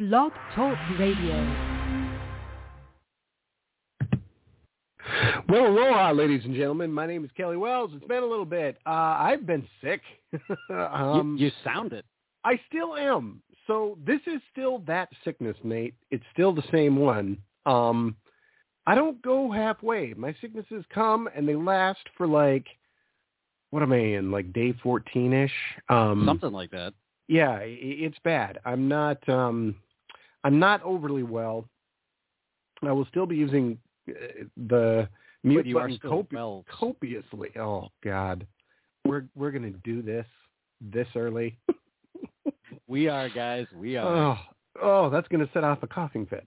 Blog Talk Radio. Well, aloha, ladies and gentlemen. My name is Kelly Wells. It's been a little bit. I've been sick. You sound it. I still am. So this is still that sickness, Nate. It's still the same one. I don't go halfway. My sicknesses come and they last for like, what am I in, like day 14-ish? Something like that. Yeah, it's bad. I'm not overly well. I will still be using the mute button copiously. Oh God, we're gonna do this early. We are, guys. We are. Oh, that's gonna set off a coughing fit.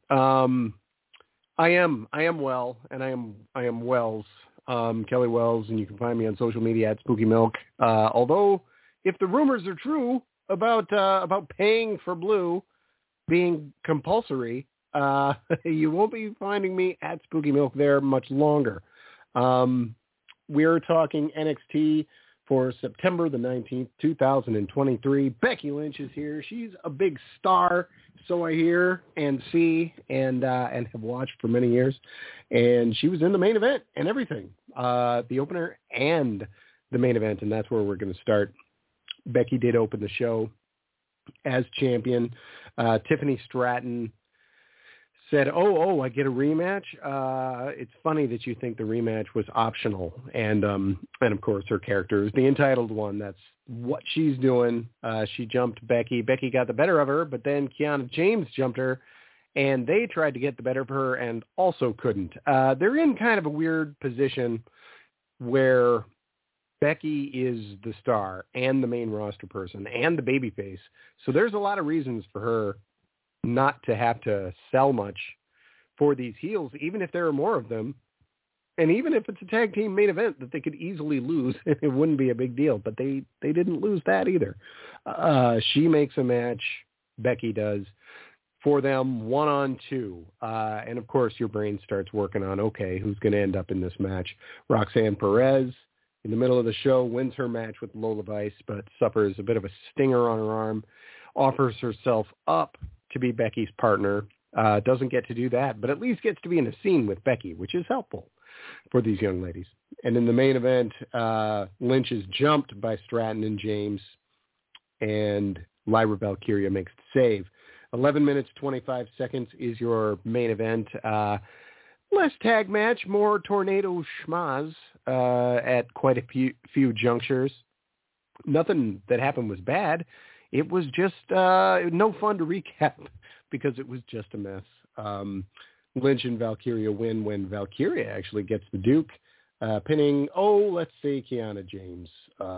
I am well, and I am Wells, Kelly Wells, and you can find me on social media at Spooky Milk. Although, if the rumors are true about paying for Blue being compulsory, you won't be finding me at Spooky Milk there much longer. We're talking NXT for September the 19th, 2023. Becky Lynch is here. She's a big star, so I hear and see and have watched for many years. And she was in the main event and everything, the opener and the main event, and that's where we're going to start. Becky did open the show as champion. Tiffany Stratton said, oh, I get a rematch. It's funny that you think the rematch was optional. And of course, her character is the entitled one. That's what she's doing. She jumped Becky. Becky got the better of her, but then Kiana James jumped her, and they tried to get the better of her and also couldn't. They're in kind of a weird position where Becky is the star and the main roster person and the babyface. So there's a lot of reasons for her not to have to sell much for these heels, even if there are more of them. And even if it's a tag team main event that they could easily lose, it wouldn't be a big deal. But they didn't lose that either. She makes a match, Becky does, for them 1-on-2. And, of course, your brain starts working on, okay, who's going to end up in this match? Roxanne Perez, in the middle of the show, wins her match with Lola Vice, but suffers a bit of a stinger on her arm, offers herself up to be Becky's partner. Doesn't get to do that, but at least gets to be in a scene with Becky, which is helpful for these young ladies. And in the main event, Lynch is jumped by Stratton and James, and Lyra Valkyria makes the save. 11 minutes, 25 seconds is your main event. Less tag match, more tornado schmaz at quite a few junctures. Nothing that happened was bad. It was just no fun to recap because it was just a mess. Lynch and Valkyria win when Valkyria actually gets the Duke, pinning, let's say Kiana James.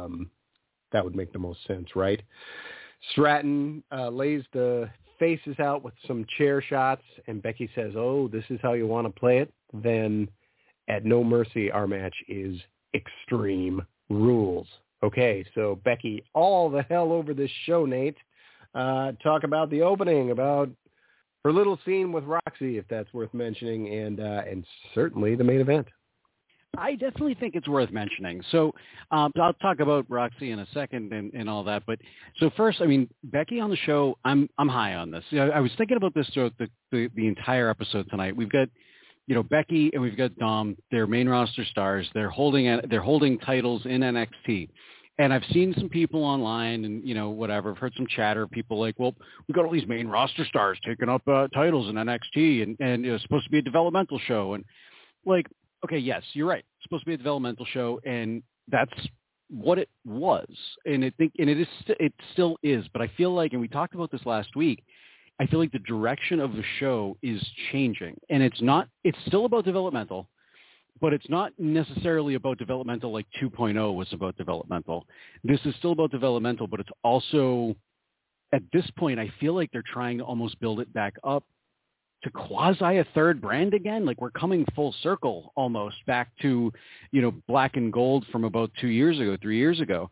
That would make the most sense, right? Stratton lays the faces out with some chair shots, and Becky says, this is how you want to play it? Then at No Mercy, our match is Extreme Rules. Okay, so Becky, all the hell over this show, Nate. Talk about the opening, about her little scene with Roxy, if that's worth mentioning, and certainly the main event. I definitely think it's worth mentioning. So I'll talk about Roxy in a second and all that. But so first, I mean, Becky on the show, I'm high on this. I was thinking about this throughout the entire episode tonight. We've got, Becky and we've got Dom. They're main roster stars. They're holding titles in NXT. And I've seen some people online and, whatever. I've heard some chatter. People like, well, we've got all these main roster stars taking up titles in NXT and it's supposed to be a developmental show. And like, okay, yes, you're right. It's supposed to be a developmental show, and that's what it was. And it still is. But I feel like, and we talked about this last week, I feel like the direction of the show is changing. And it's still about developmental, but it's not necessarily about developmental like 2.0 was about developmental. This is still about developmental, but it's also, at this point, I feel like they're trying to almost build it back up to quasi a third brand again. Like we're coming full circle almost back to, black and gold from about 3 years ago.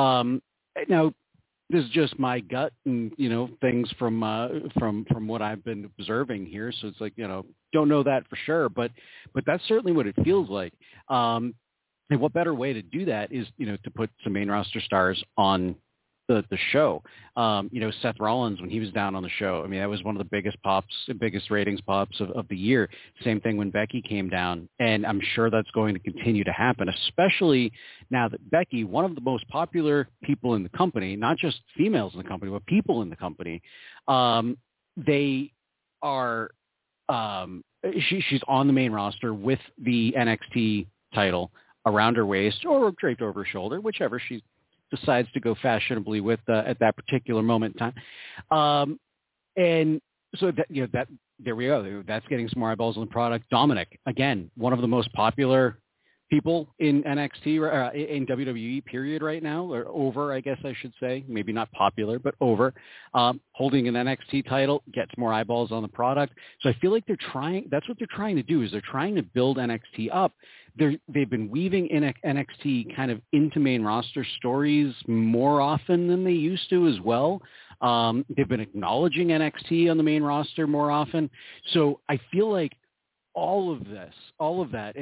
Now, this is just my gut and, things from what I've been observing here. So it's like, don't know that for sure, but that's certainly what it feels like. And what better way to do that is, to put some main roster stars on the show. Seth Rollins, when he was down on the show, I mean, that was one of the biggest ratings pops of the year. Same thing when Becky came down, and I'm sure that's going to continue to happen, especially now that Becky, one of the most popular people in the company, not just females in the company, but people in the company, they are, she's on the main roster with the NXT title around her waist or draped over her shoulder, whichever she decides to go fashionably with at that particular moment in time. And so that there we go. That's getting some more eyeballs on the product. Dominic, again, one of the most popular people in NXT, in WWE period right now, or over, I guess I should say, maybe not popular, but over, holding an NXT title, gets more eyeballs on the product. So I feel like that's what they're trying to do, is they're trying to build NXT up. They've been weaving in NXT kind of into main roster stories more often than they used to as well. They've been acknowledging NXT on the main roster more often. So I feel like all of that,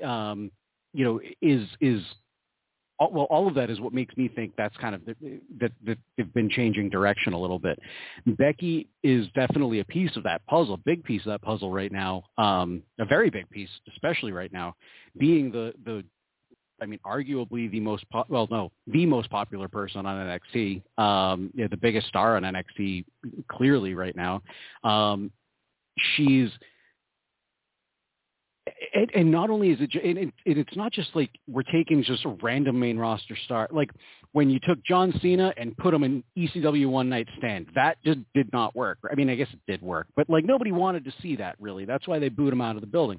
all of that is what makes me think that's kind of that they've been changing direction a little bit. Becky is definitely a piece of that puzzle, big piece of that puzzle right now, a very big piece, especially right now, being arguably the most popular person on NXT, the biggest star on NXT clearly right now. She's. And not only is it's not just like we're taking just a random main roster star. Like when you took John Cena and put him in ECW One Night Stand, that just did not work. I mean, I guess it did work, but like nobody wanted to see that really. That's why they booed him out of the building.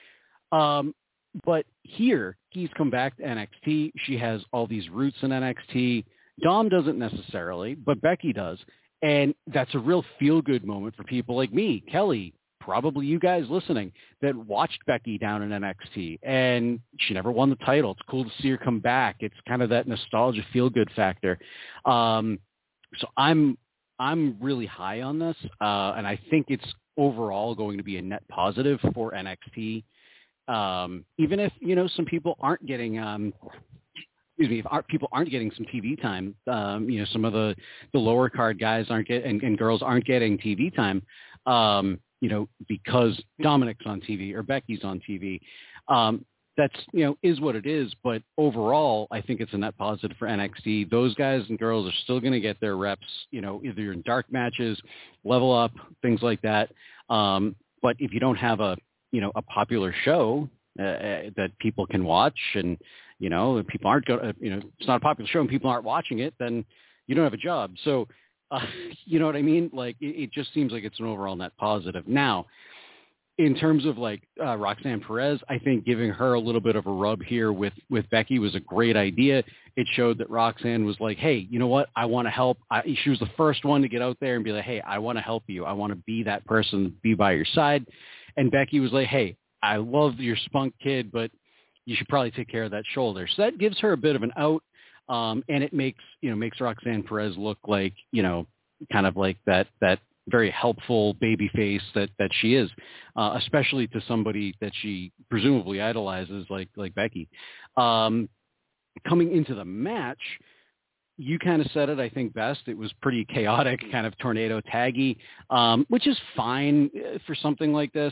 But here he's come back to NXT. She has all these roots in NXT. Dom doesn't necessarily, but Becky does. And that's a real feel-good moment for people like me, Kelly, probably you guys listening, that watched Becky down in NXT, and she never won the title. It's cool to see her come back. It's kind of that nostalgia feel-good factor. So I'm really high on this, and I think it's overall going to be a net positive for NXT. Even if, some people aren't getting, people aren't getting some TV time, some of the lower card guys and girls aren't getting TV time, because Dominic's on TV or Becky's on TV. That's, is what it is. But overall, I think it's a net positive for NXT. Those guys and girls are still going to get their reps, either in dark matches, level up, things like that. But if you don't have a popular show that people can watch, and, people aren't going to, it's not a popular show and people aren't watching it, then you don't have a job. So, you know what I mean? Like, it just seems like it's an overall net positive. Now, in terms of Roxanne Perez, I think giving her a little bit of a rub here with Becky was a great idea. It showed that Roxanne was like, hey, you know what? I want to help. She was the first one to get out there and be like, hey, I want to help you. I want to be that person, be by your side. And Becky was like, hey, I love your spunk kid, but you should probably take care of that shoulder. So that gives her a bit of an out. And it makes Roxanne Perez look like, kind of like that very helpful baby face that she is, especially to somebody that she presumably idolizes like Becky. Coming into the match, you kind of said it, I think, best. It was pretty chaotic, kind of tornado taggy, which is fine for something like this.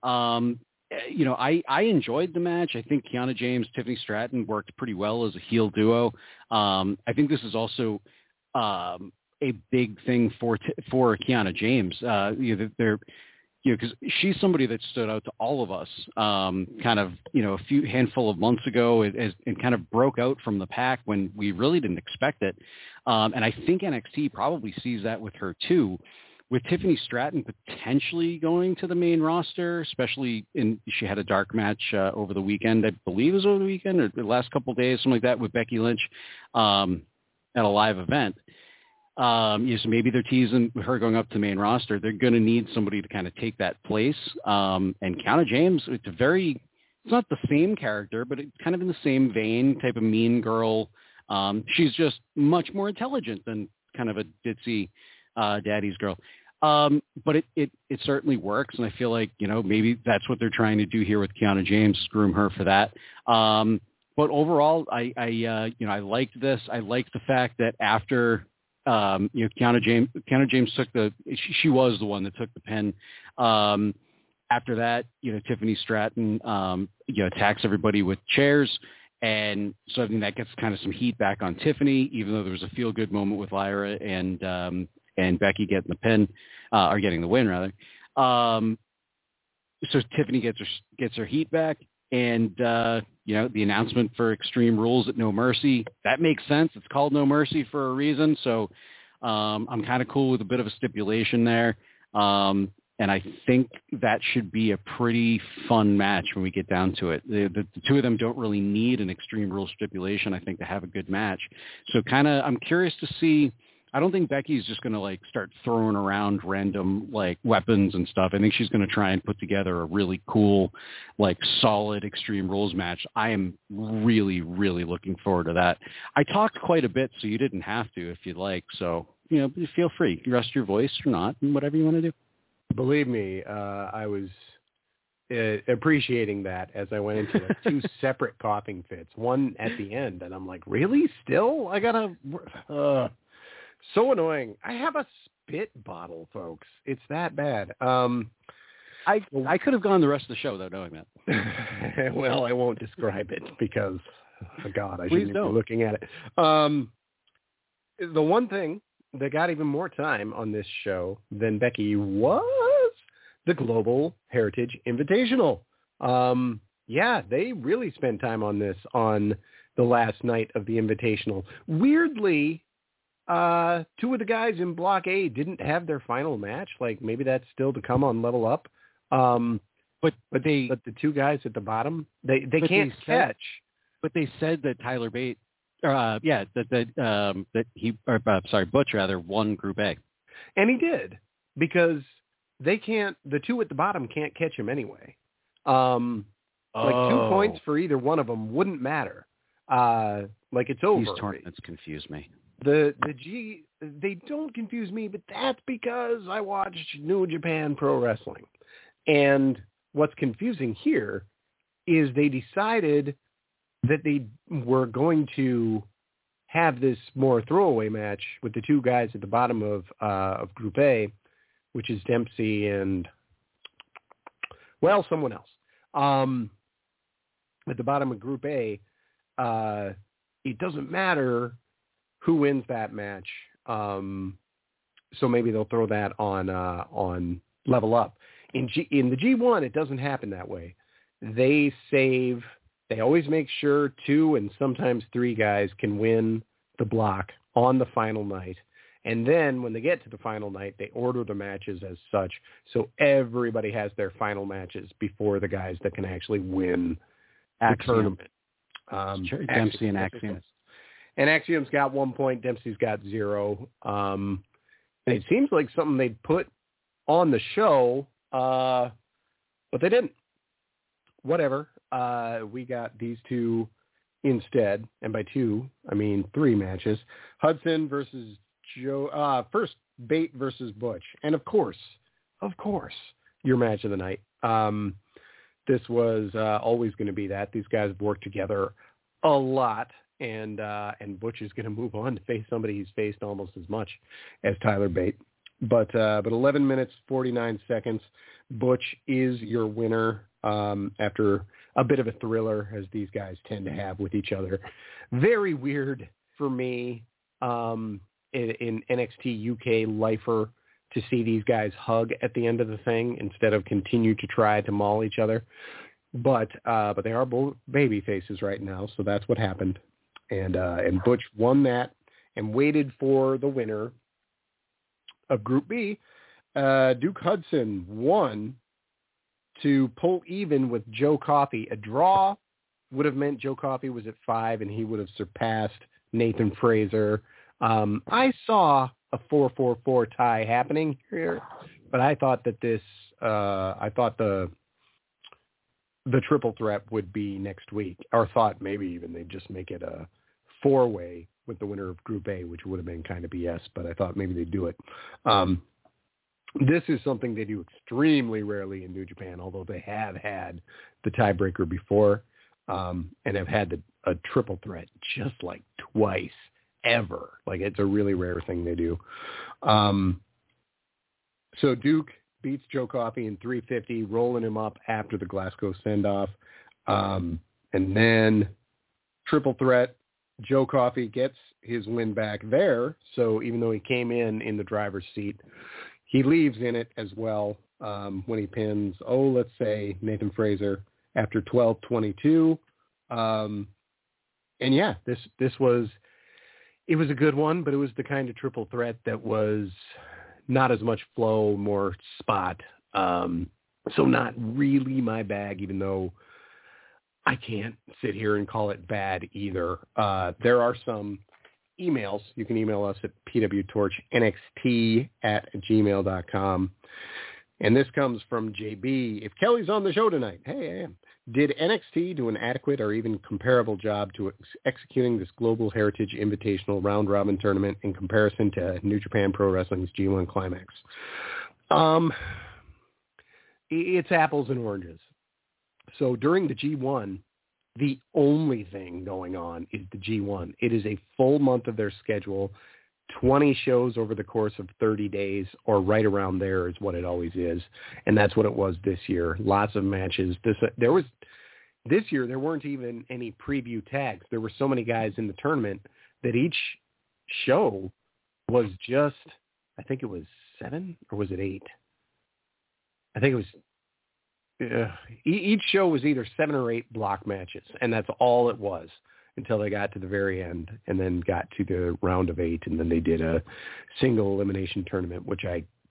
I enjoyed the match. I think Kiana James, Tiffany Stratton worked pretty well as a heel duo. I think this is also a big thing for Kiana James. Because she's somebody that stood out to all of us, kind of, a handful of months ago, and kind of broke out from the pack when we really didn't expect it. And I think NXT probably sees that with her too. With Tiffany Stratton potentially going to the main roster, especially she had a dark match over the weekend, I believe it was over the weekend or the last couple of days, something like that, with Becky Lynch at a live event. So maybe they're teasing her going up to the main roster. They're going to need somebody to kind of take that place. And Kiana James, it's not the same character, but it's kind of in the same vein, type of mean girl. She's just much more intelligent than kind of a ditzy daddy's girl. But it certainly works, and I feel like, maybe that's what they're trying to do here with Kiana James, groom her for that. But overall, I liked this. I liked the fact that after Kiana James took she was the one that took the pin. After that, Tiffany Stratton, attacks everybody with chairs. And so I think that gets kind of some heat back on Tiffany, even though there was a feel-good moment with Lyra and Becky getting the pin, or getting the win, rather. So Tiffany gets her heat back. And, the announcement for Extreme Rules at No Mercy, that makes sense. It's called No Mercy for a reason. So I'm kind of cool with a bit of a stipulation there. And I think that should be a pretty fun match when we get down to it. The two of them don't really need an Extreme Rules stipulation, I think, to have a good match. So I'm curious to see. I don't think Becky's just going to start throwing around random weapons and stuff. I think she's going to try and put together a really cool, solid Extreme Rules match. I am really, really looking forward to that. I talked quite a bit, so you didn't have to if you'd like. So, feel free. You rest your voice or not, and whatever you want to do. Believe me, I was appreciating that as I went into it. 2 separate coughing fits, one at the end, and I'm like, really? Still? I gotta... so annoying. I have a spit bottle, folks. It's that bad. I could have gone the rest of the show without knowing that. Well, I won't describe it because, God, I Please shouldn't don't. be looking at it. The one thing that got even more time on this show than Becky was the Global Heritage Invitational. They really spent time on this on the last night of the Invitational. Weirdly, 2 of the guys in Block A didn't have their final match. Maybe that's still to come on Level Up. But the 2 guys at the bottom, they can't catch. But they said that Tyler Bate, Butch rather, won Group A. And he did, because the 2 at the bottom can't catch him anyway. 2 points for either one of them wouldn't matter. It's over. These tournaments confuse me. The G, they don't confuse me, but that's because I watched New Japan Pro Wrestling. And what's confusing here is they decided that they were going to have this more throwaway match with the 2 guys at the bottom of Group A, which is Dempsey and, someone else. At the bottom of Group A, it doesn't matter who wins that match. So maybe they'll throw that on Level Up. In the G1, it doesn't happen that way. They always make sure 2 and sometimes 3 guys can win the block on the final night. And then when they get to the final night, they order the matches as such. So everybody has their final matches before the guys that can actually win the tournament. Dempsey and Axiom. And Axiom's got 1 point. Dempsey's got 0. And it seems like something they'd put on the show, but they didn't. Whatever. We got these 2 instead. And by 2, I mean 3 matches. Hudson versus Joe. First, Bate versus Butch. And of course, your match of the night. This was always going to be that. These guys have worked together a lot. And Butch is going to move on to face somebody he's faced almost as much as Tyler Bate. But 11 minutes, 49 seconds. Butch is your winner after a bit of a thriller, as these guys tend to have with each other. Very weird for me in NXT UK lifer to see these guys hug at the end of the thing instead of continue to try to maul each other. But they are both baby faces right now, so that's what happened. And Butch won that and waited for the winner of Group B. Duke Hudson won to pull even with Joe Coffey. A draw would have meant Joe Coffey was at 5 and he would have surpassed Nathan Fraser. I saw a 4-4-4 tie happening here, but I thought that the triple threat would be next week, or thought maybe even they'd just make it a 4-way with the winner of Group A, which would have been kind of BS, but I thought maybe they'd do it. This is something they do extremely rarely in New Japan, although they have had the tiebreaker before and have had a triple threat just like twice ever. Like, it's a really rare thing they do. So Duke beats Joe Coffey in 350, rolling him up after the Glasgow send-off. And then triple threat, Joe Coffey gets his win back there. So even though he came in the driver's seat, he leaves in it as well when he pins, let's say Nathan Fraser after 12:22. And yeah, this was a good one, but it was the kind of triple threat that was not as much flow, more spot. So not really my bag, even though I can't sit here and call it bad either. There are some emails. You can email us at pwtorchnxt@gmail.com. And this comes from JB. If Kelly's on the show tonight, hey, I am. Did NXT do an adequate or even comparable job to executing this Global Heritage Invitational round-robin tournament in comparison to New Japan Pro Wrestling's G1 Climax? It's apples and oranges. So during the G1, the only thing going on is the G1. It is a full month of their schedule, 20 shows over the course of 30 days, or right around there is what it always is. And that's what it was this year. Lots of matches. This year, there weren't even any preview tags. There were so many guys in the tournament that each show was just, I think it was 7 or was it 8? I think it was, each show was either 7 or 8 block matches, and that's all it was until they got to the very end and then got to the round of 8, and then they did a single elimination tournament, which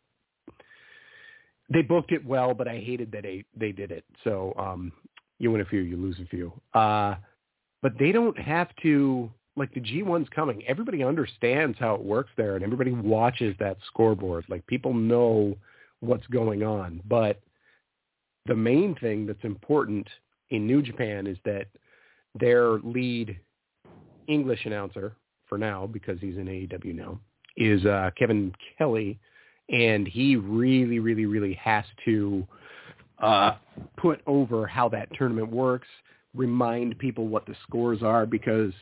they booked it well, but I hated that they did it. So you win a few, you lose a few. But they don't have to, like, the G1's coming. Everybody understands how it works there, and everybody watches that scoreboard. Like, people know what's going on. But the main thing that's important in New Japan is that their lead English announcer, for now, because he's in AEW now, is Kevin Kelly, and he really, really, really has to put over how that tournament works, remind people what the scores are, because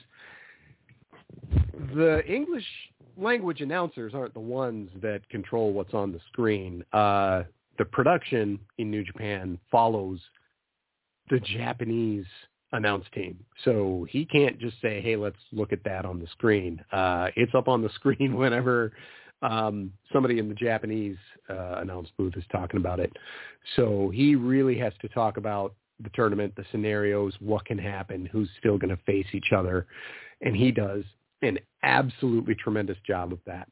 the English language announcers aren't the ones that control what's on the screen. The production in New Japan follows the Japanese announce team. So he can't just say, hey, let's look at that on the screen. It's up on the screen whenever somebody in the Japanese announce booth is talking about it. So he really has to talk about the tournament, the scenarios, what can happen, who's still going to face each other. And he does an absolutely tremendous job of that.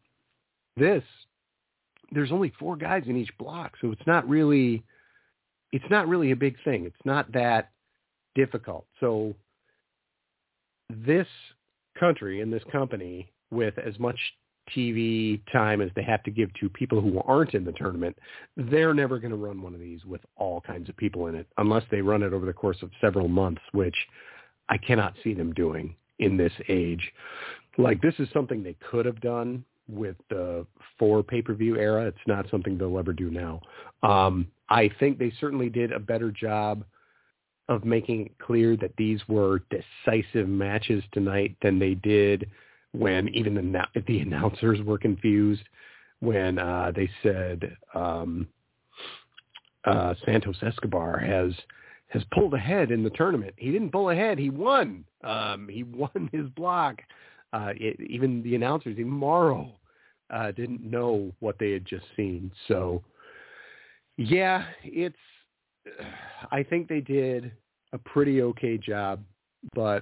There's only 4 guys in each block, so it's not really a big thing. It's not that difficult. So this country and this company, with as much TV time as they have to give to people who aren't in the tournament, they're never going to run one of these with all kinds of people in it unless they run it over the course of several months, which I cannot see them doing in this age. Like, this is something they could have done with the 4 pay-per-view era. It's not something they'll ever do now. I think they certainly did a better job of making it clear that these were decisive matches tonight than they did when even the announcers were confused when they said Santos Escobar has pulled ahead in the tournament. He didn't pull ahead. He won. He won his block. Even the announcers, even Morrow, didn't know what they had just seen. So, yeah, I think they did a pretty okay job, but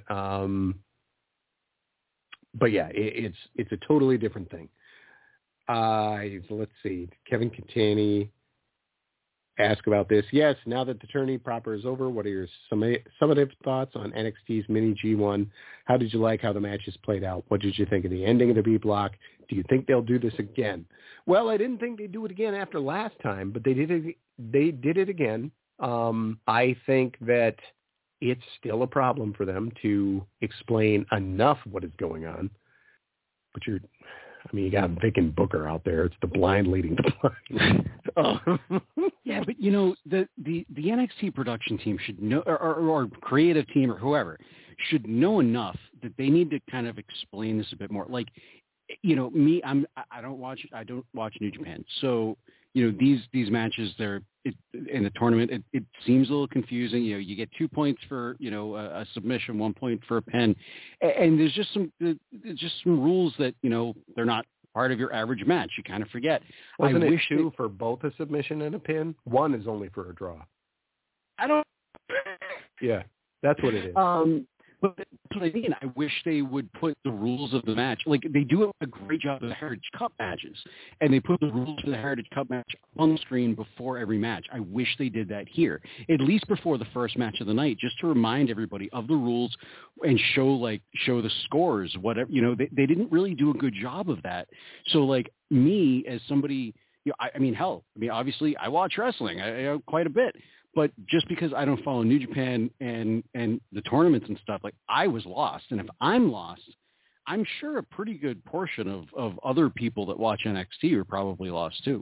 yeah, it's a totally different thing. Let's see. Kevin Catani asked about this. Yes, now that the tourney proper is over, what are your summative thoughts on NXT's mini G1? How did you like how the matches played out? What did you think of the ending of the B block? Do you think they'll do this again? Well, I didn't think they'd do it again after last time, but they did it again. I think that it's still a problem for them to explain enough what is going on. But you got Vic and Booker out there. It's the blind leading the blind. Yeah, but the NXT production team should know, or creative team or whoever should know enough that they need to kind of explain this a bit more. Like, me, I don't watch New Japan, so these matches in the tournament, it seems a little confusing. You get 2 points for a submission, 1 point for a pin, and there's just some rules that they're not part of your average match. You kind of forget. Wasn't it two for both a submission and a pin? One is only for a draw. I don't. Yeah, that's what it is. But that's what I mean. I wish they would put the rules of the match. Like, they do a great job of the Heritage Cup matches, and they put the rules for the Heritage Cup match on the screen before every match. I wish they did that here, at least before the first match of the night, just to remind everybody of the rules and show the scores. Whatever, they didn't really do a good job of that. So, like, me as somebody, obviously I watch wrestling quite a bit. But just because I don't follow New Japan and the tournaments and stuff, like, I was lost. And if I'm lost, I'm sure a pretty good portion of other people that watch NXT are probably lost too.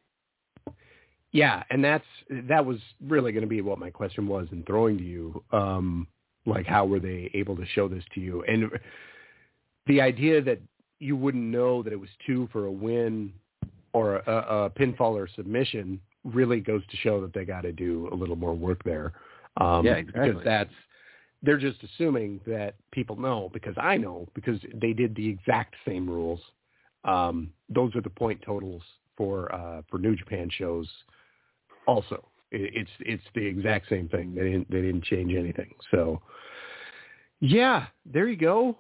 Yeah, and that was really going to be what my question was in throwing to you. Like, how were they able to show this to you? And the idea that you wouldn't know that it was two for a win or a pinfall or submission really goes to show that they got to do a little more work there. Yeah, exactly. Because they're just assuming that people know, because I know, because they did the exact same rules. Those are the point totals for New Japan shows. Also, it's the exact same thing. They didn't change anything. So, yeah, there you go.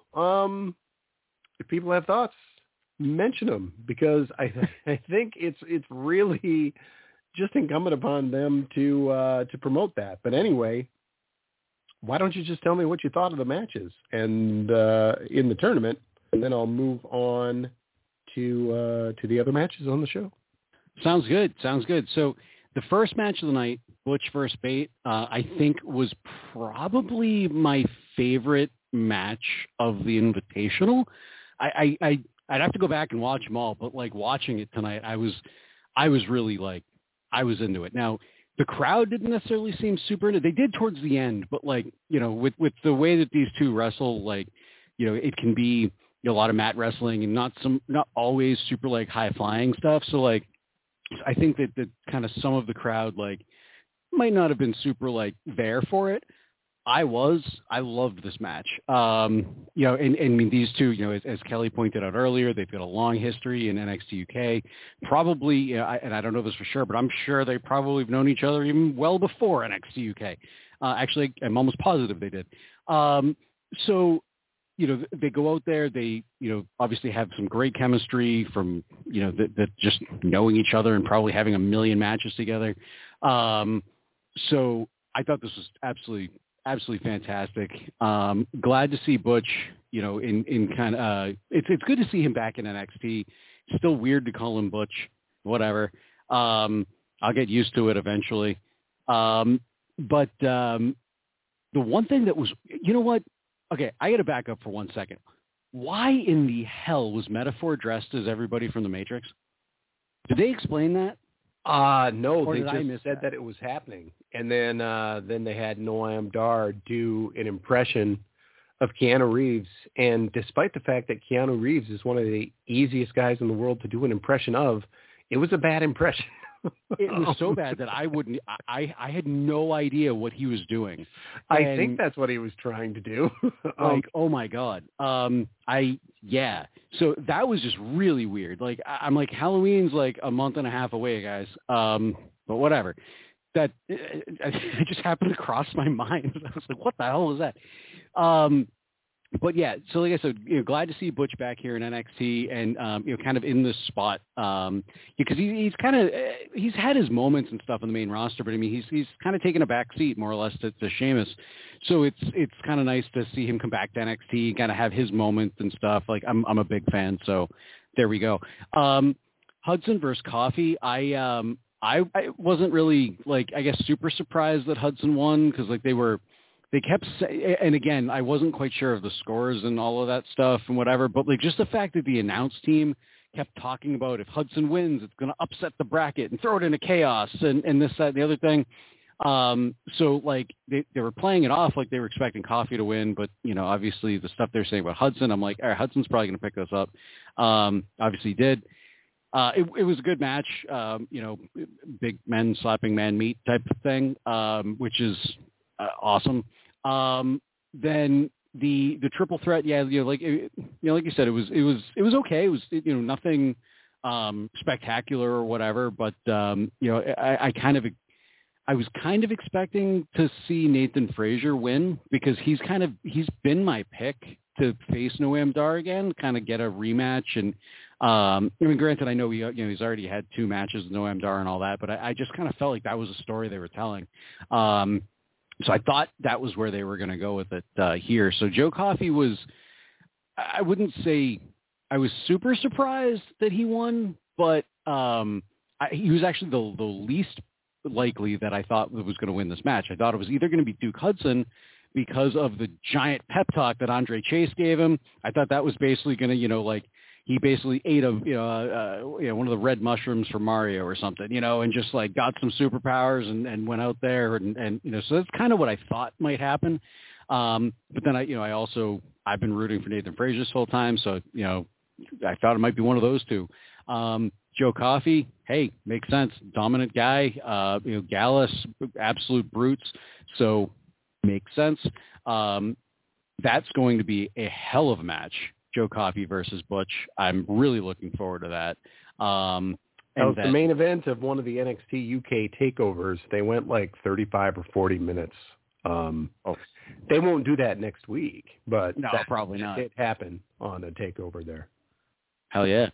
If people have thoughts, mention them, because I think it's really just incumbent upon them to promote that. But anyway, why don't you just tell me what you thought of the matches and in the tournament, and then I'll move on to the other matches on the show. Sounds good. So the first match of the night, Butch versus Bate, I think was probably my favorite match of the Invitational. I'd have to go back and watch them all, but like watching it tonight, I was really like, I was into it. Now, the crowd didn't necessarily seem super into it. They did towards the end, but like, with the way that these two wrestle, like, it can be a lot of mat wrestling and not always super like high flying stuff. So like, I think that kind of some of the crowd like might not have been super like there for it. I loved this match. And I mean, these two, as Kelly pointed out earlier, they've got a long history in NXT UK. Probably, and I don't know this for sure, but I'm sure they probably have known each other even well before NXT UK. Actually, I'm almost positive they did. So, they go out there. They, obviously have some great chemistry from, that just knowing each other and probably having a million matches together. So I thought this was absolutely fantastic. Glad to see Butch, in kind of, it's good to see him back in NXT. Still weird to call him Butch, whatever. I'll get used to it eventually. But the one thing that was, you know what? Okay, I got to back up for 1 second. Why in the hell was Metaphor dressed as everybody from The Matrix? Did they explain that? No, or they just said that it was happening. And then they had Noam Dar do an impression of Keanu Reeves. And despite the fact that Keanu Reeves is one of the easiest guys in the world to do an impression of, it was a bad impression. It was so bad that I had no idea what he was doing. I think that's what he was trying to do. Like, oh my God. So that was just really weird. Like, I'm like, Halloween's like a month and a half away, guys. But whatever. That it just happened to cross my mind. I was like, what the hell was that? But yeah, so like I said, glad to see Butch back here in NXT and, kind of in this spot, because he's had his moments and stuff on the main roster, but I mean, he's kind of taken a back seat more or less to Sheamus. So it's kind of nice to see him come back to NXT, kind of have his moments and stuff. Like I'm a big fan. So there we go. Hudson versus Coffey. I wasn't really like, I guess, super surprised that Hudson won, because like they kept and again, I wasn't quite sure of the scores and all of that stuff and whatever, but like just the fact that the announce team kept talking about if Hudson wins, it's going to upset the bracket and throw it into chaos and this, that, and the other thing. So like they were playing it off like they were expecting Coffey to win, but obviously the stuff they're saying about Hudson, I'm like, all right, Hudson's probably going to pick this up. Obviously he did. It was a good match, big men slapping man meat type of thing, which is awesome. Then the triple threat, like you said, it was okay. It was nothing spectacular or whatever, but I was kind of expecting to see Nathan Frazier win because he's been my pick to face Noam Dar again, kind of get a rematch. And granted, I know he's already had 2 matches with Noam Dar and all that, but I just kind of felt like that was a story they were telling. So I thought that was where they were going to go with it here. So Joe Coffey was, I wouldn't say I was super surprised that he won, but he was actually the least likely that I thought was going to win this match. I thought it was either going to be Duke Hudson because of the giant pep talk that Andre Chase gave him. I thought that was basically going to, he basically ate one of the red mushrooms from Mario or something, and just like got some superpowers and went out there and so that's kind of what I thought might happen. But then I've been rooting for Nathan Frazier this whole time. So, I thought it might be one of those two. Joe Coffey, hey, makes sense. Dominant guy, Gallus, absolute brutes. So makes sense. That's going to be a hell of a match. Joe Coffey versus Butch. I'm really looking forward to that. That was the main event of one of the NXT UK takeovers. They went like 35 or 40 minutes. They won't do that next week, but no, probably not. It happened on a takeover there. Hell yeah.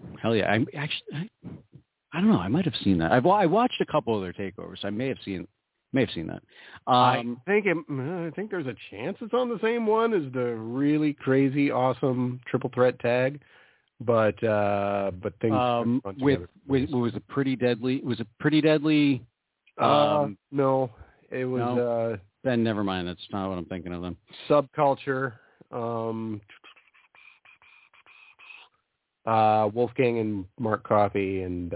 I don't know. I might have seen that. I watched a couple of their takeovers. I may have seen that. I think there's a chance it's on the same one as the really crazy, awesome triple threat tag, but things was it Pretty Deadly? Was it Pretty Deadly? No, it was. No? Then never mind. That's not what I'm thinking of. Them Subculture. Wolfgang and Mark Coffey and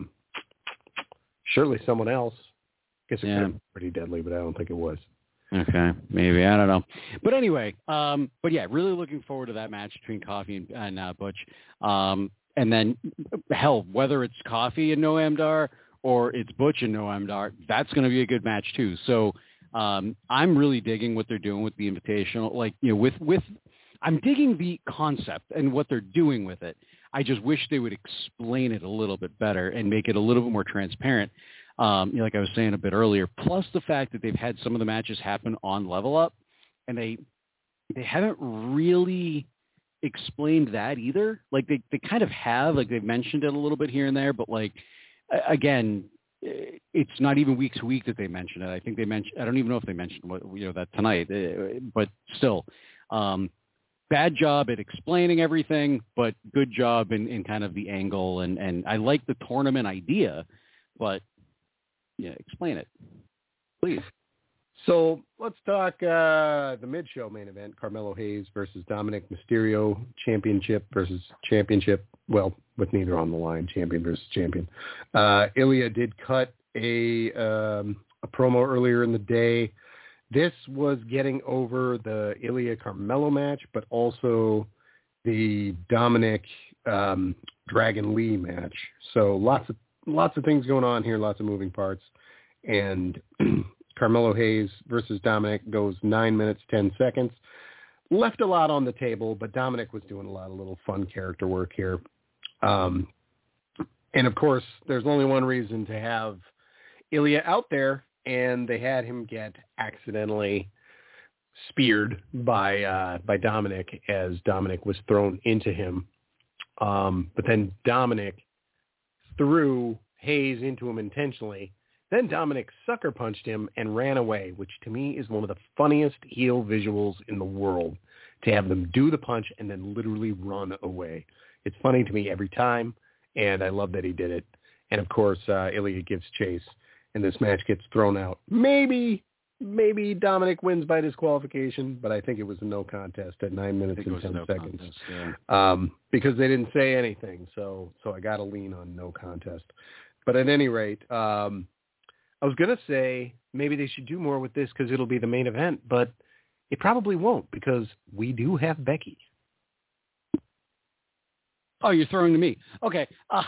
surely someone else. I guess it could be Pretty Deadly, but I don't think it was. Okay, maybe. I don't know. But anyway, but yeah, really looking forward to that match between Coffey and Butch. And then, hell, whether it's Coffey and Noam Dar or it's Butch and Noam Dar, that's going to be a good match too. So I'm really digging what they're doing with the Invitational. Like, I'm digging the concept and what they're doing with it. I just wish they would explain it a little bit better and make it a little bit more transparent. Like I was saying a bit earlier, plus the fact that they've had some of the matches happen on Level Up, and they haven't really explained that either. Like they kind of have, like they've mentioned it a little bit here and there, but like, again, it's not even week to week that they mention it. I think I don't even know if they mentioned that tonight, but still, bad job at explaining everything, but good job in kind of the angle. And I like the tournament idea, but yeah, explain it, please. So let's talk the mid-show main event, Carmelo Hayes versus Dominic Mysterio, championship versus championship. Well, with neither on the line, champion versus champion. Ilya did cut a promo earlier in the day. This was getting over the Ilya Carmelo match, but also the Dominic Dragon Lee match. So lots of things going on here, lots of moving parts. And Carmelo Hayes versus Dominic goes 9 minutes, 10 seconds. Left a lot on the table, but Dominic was doing a lot of little fun character work here. And of course, there's only one reason to have Ilya out there, and they had him get accidentally speared by Dominic as Dominic was thrown into him. But then Dominic threw Hayes into him intentionally. Then Dominic sucker punched him and ran away, which to me is one of the funniest heel visuals in the world, to have them do the punch and then literally run away. It's funny to me every time, and I love that he did it. And of course, Ilya gives chase, and this match gets thrown out. Maybe Dominic wins by disqualification, but I think it was a no contest at 9 minutes and 10 seconds. Contest, yeah. Because they didn't say anything, so I got to lean on no contest. But at any rate, I was going to say maybe they should do more with this because it'll be the main event, but it probably won't because we do have Becky. Oh, you're throwing to me. Okay.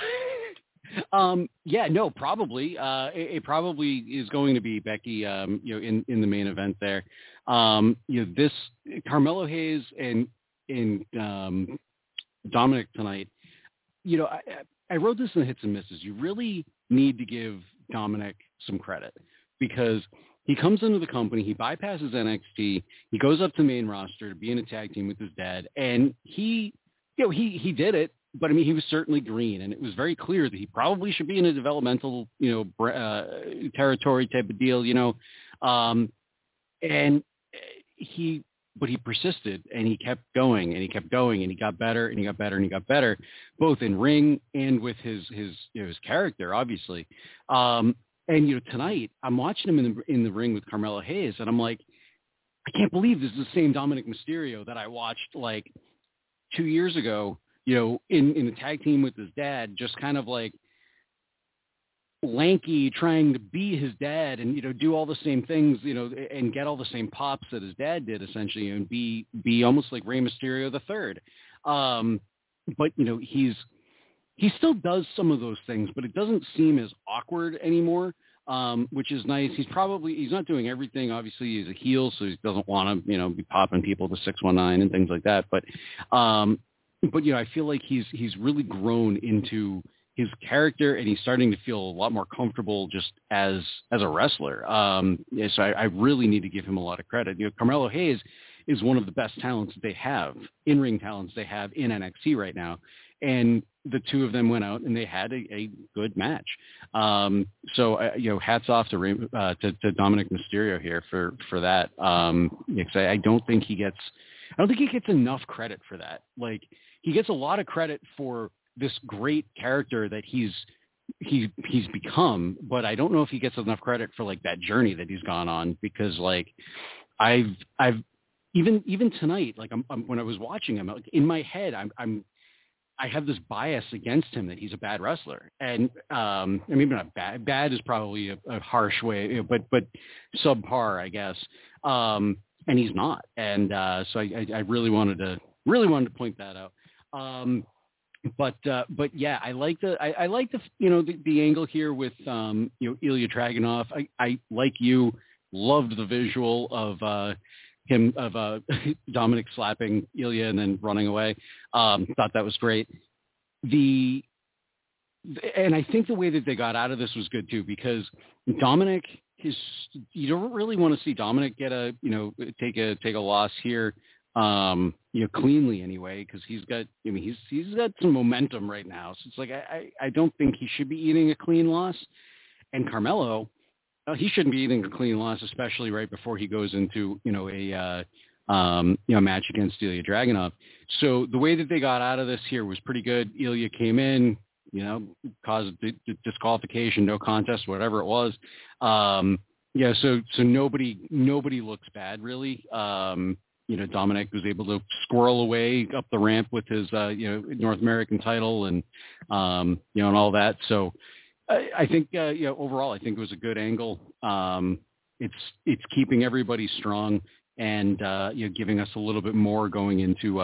Yeah, no, probably. It probably is going to be Becky, in the main event there. This Carmelo Hayes and Dominic tonight. I wrote this in the hits and misses. You really need to give Dominic some credit because he comes into the company, he bypasses NXT, he goes up to the main roster to be in a tag team with his dad, and he did it. But I mean, he was certainly green, and it was very clear that he probably should be in a developmental, territory type of deal, But he persisted, and he kept going, and he kept going, and he got better, and he got better, and he got better, both in ring and with his character, obviously. Tonight I'm watching him in the ring with Carmelo Hayes, and I'm like, I can't believe this is the same Dominic Mysterio that I watched like 2 years ago. In the tag team with his dad, just kind of like lanky, trying to be his dad and, do all the same things, and get all the same pops that his dad did essentially and be almost like Rey Mysterio the third. But, he still does some of those things, but it doesn't seem as awkward anymore, which is nice. He's not doing everything. Obviously he's a heel, so he doesn't want to, be popping people to 619 and things like that. But I feel like he's really grown into his character, and he's starting to feel a lot more comfortable just as a wrestler. So I really need to give him a lot of credit. Carmelo Hayes is one of the best talents they have, in-ring talents they have in NXT right now. And the two of them went out and they had a good match. Hats off to Dominic Mysterio here for that. Because I don't think he gets enough credit for that. Like, he gets a lot of credit for this great character that he's become, but I don't know if he gets enough credit for like that journey that he's gone on, because like I've even tonight, like when I was watching him, like, in my head, I have this bias against him that he's a bad wrestler, and maybe not bad. Bad is probably a harsh way, but subpar, I guess. And he's not, and so I really wanted to point that out. But yeah, I like the angle here with Ilya Dragunov. I like you loved the visual of Dominic slapping Ilya and then running away. Thought that was great. And I think the way that they got out of this was good too, because Dominic you don't really want to see Dominic get take a loss here. Cleanly anyway, because he's got some momentum right now. So it's like, I don't think he should be eating a clean loss. And Carmelo, he shouldn't be eating a clean loss, especially right before he goes into, a match against Ilya Dragunov. So the way that they got out of this here was pretty good. Ilya came in, caused the disqualification, no contest, whatever it was. So nobody looks bad really. Dominic was able to squirrel away up the ramp with his, North American title and all that. So I think, overall, I think it was a good angle. It's keeping everybody strong and, giving us a little bit more going into,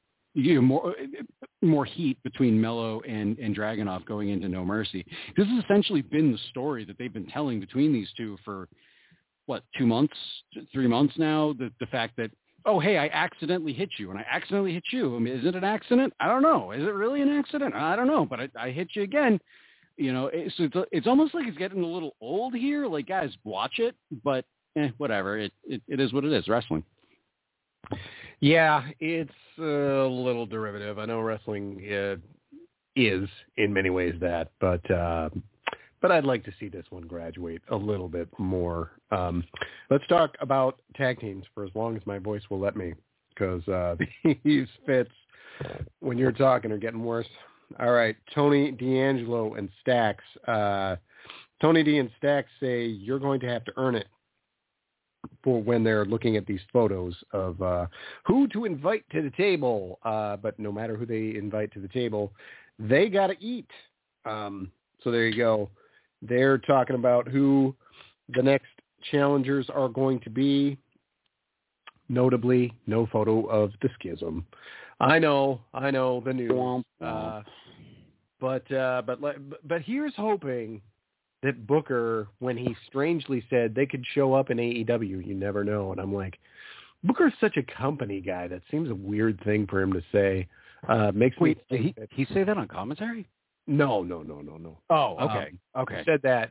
more heat between Mello and Dragunov going into No Mercy. This has essentially been the story that they've been telling between these two for 2 months, 3 months now. The fact that, oh, hey, I accidentally hit you, and I accidentally hit you. I mean, is it an accident? I don't know. Is it really an accident? I don't know, but I hit you again. It's almost like it's getting a little old here. Like, guys, watch it, but whatever. It is what it is, wrestling. Yeah, it's a little derivative. I know wrestling is in many ways that, but I'd like to see this one graduate a little bit more. Let's talk about tag teams for as long as my voice will let me, because these fits when you're talking are getting worse. All right, Tony D'Angelo and Stacks. Tony D and Stacks say you're going to have to earn it for when they're looking at these photos of who to invite to the table. But no matter who they invite to the table, they got to eat. So there you go. They're talking about who the next challengers are going to be, notably, no photo of the Schism. I know the news. But here's hoping that Booker, when he strangely said they could show up in AEW, you never know. And I'm like, Booker's such a company guy. That seems a weird thing for him to say. Makes me think did he say that on commentary? No. Oh, okay. Okay. Said that.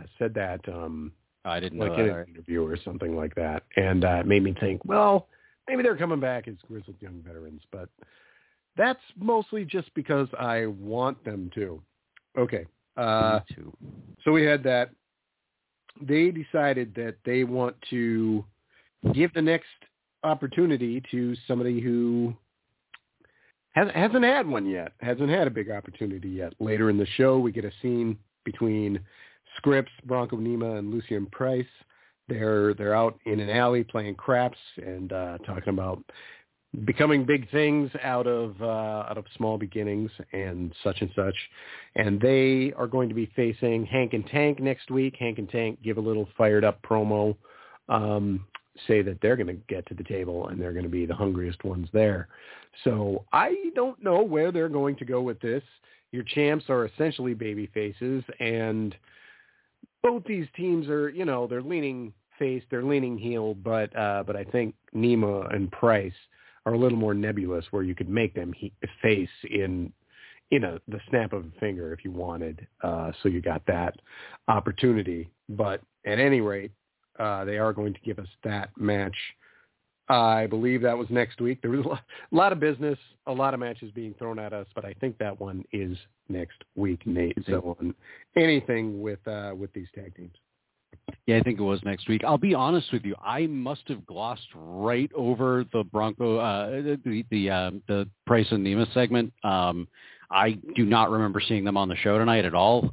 I didn't know like that. in an interview or something like that. And it made me think, well, maybe they're coming back as grizzled young veterans, but that's mostly just because I want them to. Okay. Me too. So we had that. They decided that they want to give the next opportunity to somebody who hasn't had one yet, hasn't had a big opportunity yet. Later in the show, we get a scene between Scripps, Bronco Nima, and Lucien Price. They're out in an alley playing craps and talking about becoming big things out of small beginnings and such. And they are going to be facing Hank and Tank next week. Hank and Tank give a little fired up promo, say that they're going to get to the table and they're going to be the hungriest ones there. So I don't know where they're going to go with this. Your champs are essentially baby faces, and both these teams are, they're leaning face, they're leaning heel, but I think Nima and Price are a little more nebulous, where you could make them face in the snap of a finger if you wanted. So you got that opportunity. But at any rate, they are going to give us that match. I believe that was next week. There was a lot of business, a lot of matches being thrown at us, but I think that one is next week, Nate. So anything with these tag teams. Yeah, I think it was next week. I'll be honest with you. I must have glossed right over the Bronco, the Price and Nima segment. I do not remember seeing them on the show tonight at all.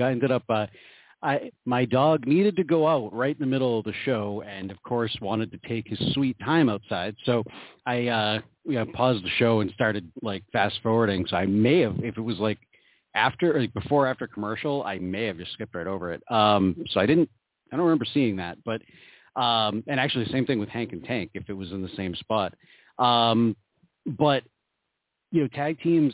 My dog needed to go out right in the middle of the show, and of course wanted to take his sweet time outside. So I paused the show and started fast forwarding. So I may have, if it was before after commercial, I may have just skipped right over it. So I don't remember seeing that. But and actually the same thing with Hank and Tank, if it was in the same spot. But tag teams,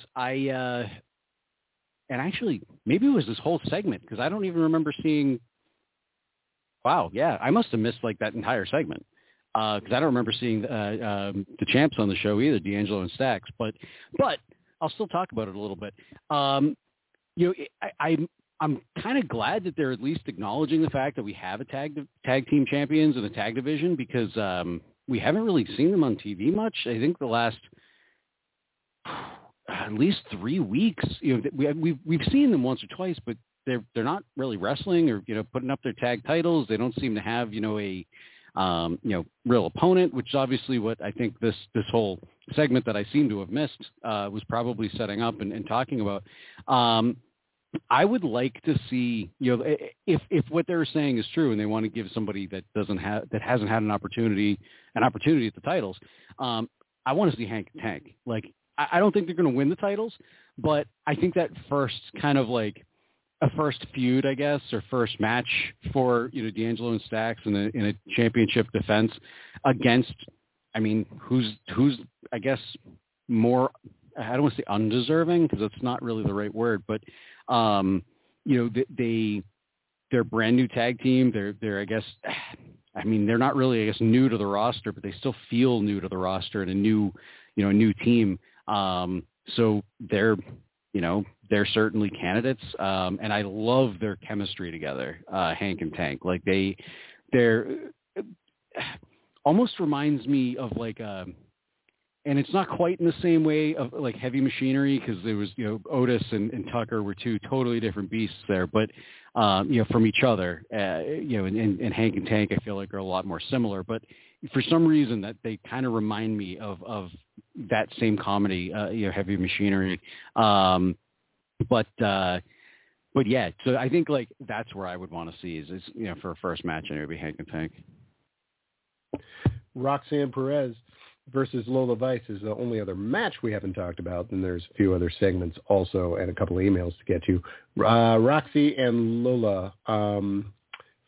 and actually, maybe it was this whole segment, because I don't even remember seeing. Wow, yeah, I must have missed that entire segment, because I don't remember seeing the champs on the show either, D'Angelo and Stacks. But I'll still talk about it a little bit. I'm kind of glad that they're at least acknowledging the fact that we have a tag team champions in the tag division, because we haven't really seen them on TV much. I think the last at least 3 weeks, we've seen them once or twice, but they're not really wrestling or putting up their tag titles. They don't seem to have a real opponent, which is obviously what I think this whole segment that I seem to have missed was probably setting up and talking about. I would like to see, if what they're saying is true and they want to give somebody that hasn't had an opportunity at the titles, I want to see Hank and Tank. I don't think they're going to win the titles, but I think that first kind of a first feud, I guess, or first match for, D'Angelo and Stacks in a championship defense against, who's I guess more, I don't want to say undeserving, because that's not really the right word, but they're brand new tag team. They're I guess, they're not really, I guess, new to the roster, but they still feel new to the roster and a new team. So they're certainly candidates. And I love their chemistry together, Hank and Tank. They're almost reminds me of and it's not quite in the same way of Heavy Machinery, because there was, Otis and Tucker were two totally different beasts there, but, from each other, and Hank and Tank, I feel are a lot more similar, but for some reason that they kind of remind me of that same comedy, Heavy Machinery. But yeah, so I think that's where I would want to see is for a first match, and it would be Hank and Tank. Roxanne Perez versus Lola Vice is the only other match we haven't talked about. And there's a few other segments also and a couple of emails to get to. Roxy and Lola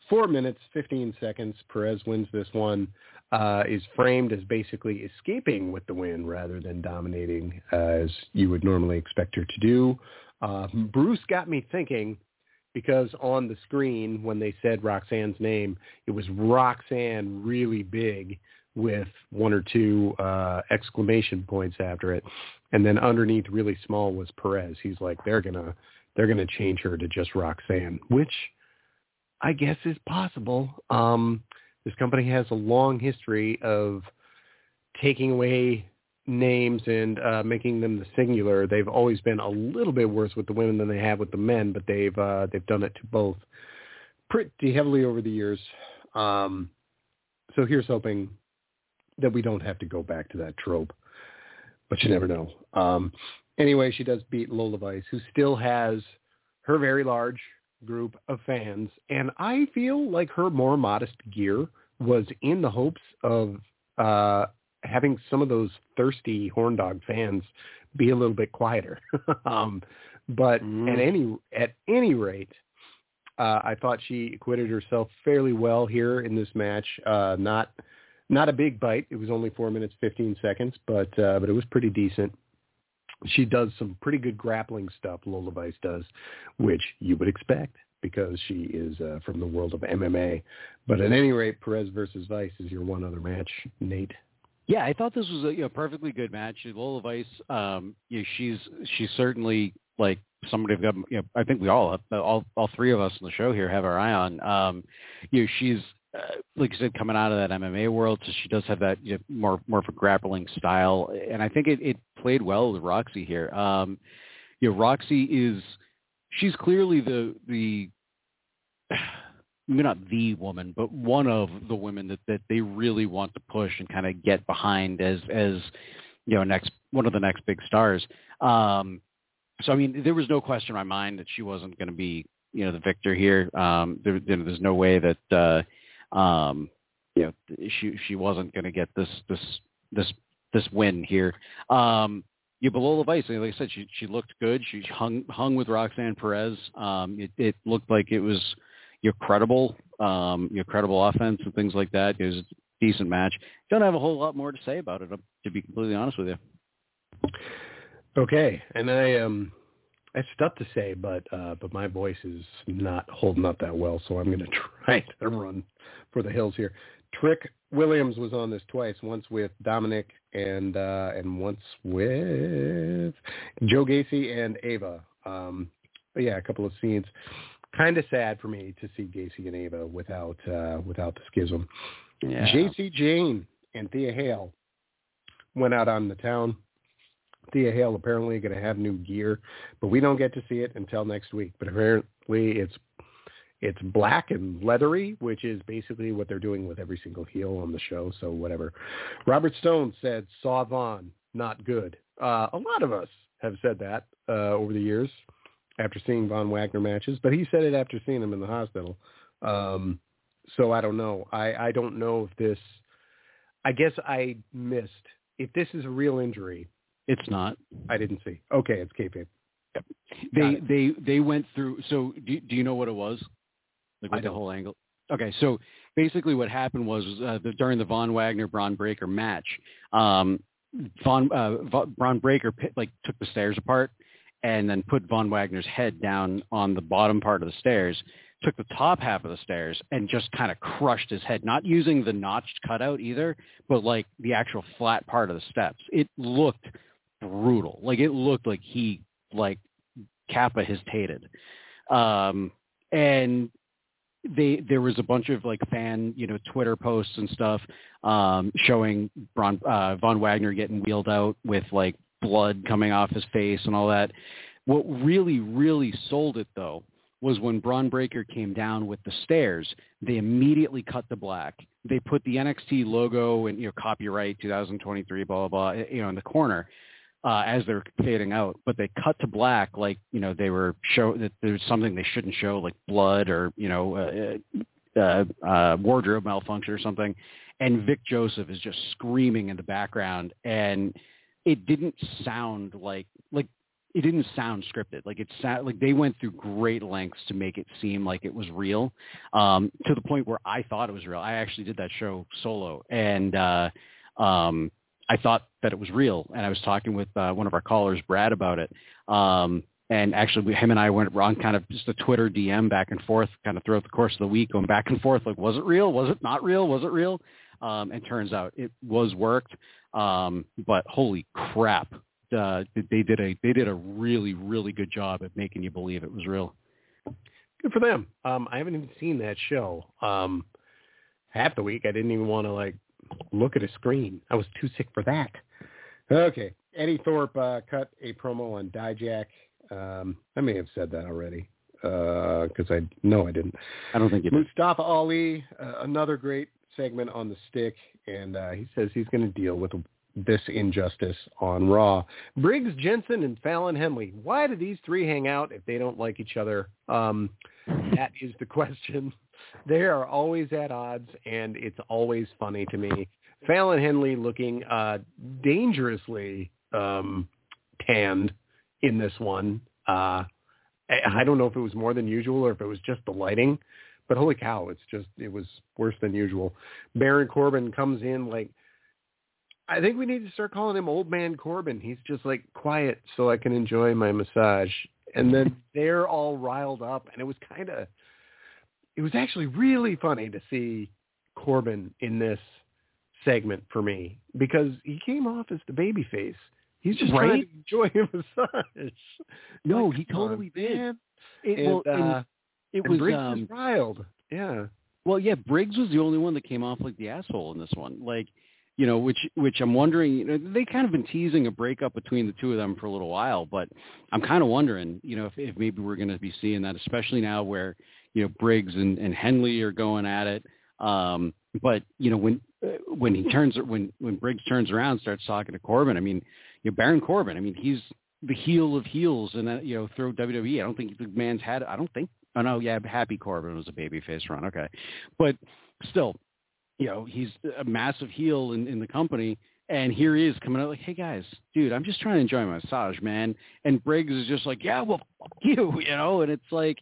4 minutes, 15 seconds. Perez wins this one. Is framed as basically escaping with the win rather than dominating as you would normally expect her to do. Bruce got me thinking because on the screen when they said Roxanne's name, it was Roxanne really big with one or two exclamation points after it. And then underneath really small was Perez. He's like, they're gonna change her to just Roxanne, which I guess is possible. This company has a long history of taking away names and making them the singular. They've always been a little bit worse with the women than they have with the men, but they've done it to both pretty heavily over the years. So here's hoping that we don't have to go back to that trope, but you never know. Anyway, she does beat Lola Vice, who still has her very large group of fans, and I feel like her more modest gear was in the hopes of having some of those thirsty horn dog fans be a little bit quieter. But at any rate, I thought she acquitted herself fairly well here in this match. Not a big bite. It was only 4 minutes, 15 seconds, but it was pretty decent. She does some pretty good grappling stuff, Lola Vice does, which you would expect because she is from the world of MMA. But at any rate, Perez versus Vice is your one other match, Nate. Yeah, I thought this was a perfectly good match. Lola Vice, she's certainly like somebody. I think we all three of us on the show here have our eye on. She's like you said, coming out of that MMA world, so she does have that more of a grappling style, and I think it played well with Roxy here. Roxy she's clearly the maybe not the woman, but one of the women that they really want to push and kind of get behind as one of the next big stars. So I mean, there was no question in my mind that she wasn't going to be the victor here. There's no way that she wasn't going to get this win here. But Lola Vice, like I said, she looked good. She hung with Roxanne Perez. It looked like it was credible offense and things like that. It was a decent match. Don't have a whole lot more to say about it, to be completely honest with you. Okay, and I have stuff to say, but my voice is not holding up that well, so I'm going to try to run for the hills here. Trick Williams was on this twice, once with Dominic and once with Joe Gacy and Ava. A couple of scenes. Kind of sad for me to see Gacy and Ava without the schism. Yeah. JC Jane and Thea Hale went out on the town. Thea Hale apparently going to have new gear, but we don't get to see it until next week. But apparently it's black and leathery, which is basically what they're doing with every single heel on the show. So whatever. Robert Stone said, saw Vaughn, not good. A lot of us have said that over the years after seeing Von Wagner matches, but he said it after seeing him in the hospital. So I don't know. I don't know if this, I guess I missed. If this is a real injury. It's not. I didn't see. Okay, it's kayfabe. Yep. They went through. So do you know what it was? Like the whole angle. Okay, so basically what happened was during the Von Wagner Braun Breaker match, Braun Breaker took the stairs apart and then put Von Wagner's head down on the bottom part of the stairs. Took the top half of the stairs and just kind of crushed his head, not using the notched cutout either, but like the actual flat part of the steps. It looked brutal. Like it looked like he Kappa-his-tated. And there was a bunch of fan, Twitter posts and stuff showing Von Wagner getting wheeled out with blood coming off his face and all that. What really, really sold it though was when Braun Breaker came down with the stairs, they immediately cut to black. They put the NXT logo and, copyright 2023, blah, blah, blah, in the corner as they're fading out. But they cut to black they were show that there's something they shouldn't show, like blood or, wardrobe malfunction or something. And Vic Joseph is just screaming in the background. And it didn't sound like it didn't sound scripted. Like like they went through great lengths to make it seem like it was real, to the point where I thought it was real. I actually did that show solo, and I thought that it was real. And I was talking with one of our callers, Brad, about it. And actually, him and I went on kind of just a Twitter DM back and forth, kind of throughout the course of the week, going back and forth, like, was it real? Was it not real? Was it real? And turns out it was worked. But holy crap, they did a really, really good job at making you believe it was real. Good for them. I haven't even seen that show. Half the week, I didn't even want to like look at a screen. I was too sick for that. Okay. Eddie Thorpe cut a promo on Dijak. I may have said that already because I didn't. I don't think you did. Mustafa Ali, another great segment on the stick, and he says he's going to deal with this injustice on Raw. Briggs, Jensen, and Fallon Henley. Why do these three hang out if they don't like each other? That is the question. They are always at odds, and it's always funny to me. Fallon Henley looking dangerously tanned in this one. I don't know if it was more than usual or if it was just the lighting, but holy cow, it was worse than usual. Baron Corbin comes in like, I think we need to start calling him Old Man Corbin. He's just like quiet so I can enjoy my massage. And then they're all riled up, and it was actually really funny to see Corbin in this segment for me because he came off as the babyface. He's just trying to enjoy a massage. No, he totally did. It was Briggs is riled. Yeah. Well, yeah, Briggs was the only one that came off like the asshole in this one. Like, you know, which I'm wondering, you know, they kind of been teasing a breakup between the two of them for a little while, but I'm kind of wondering, you know, if maybe we're going to be seeing that, especially now where, you know, Briggs and Henley are going at it. But, you know, when Briggs turns around and starts talking to Corbin, I mean, you know, Baron Corbin, I mean, he's the heel of heels and that, you know, through WWE. I don't think the man's Happy Corbin was a babyface run. Okay. But still, you know, he's a massive heel in the company. And here he is coming out like, hey, guys, dude, I'm just trying to enjoy my massage, man. And Briggs is just like, yeah, well, fuck you, you know. And it's like,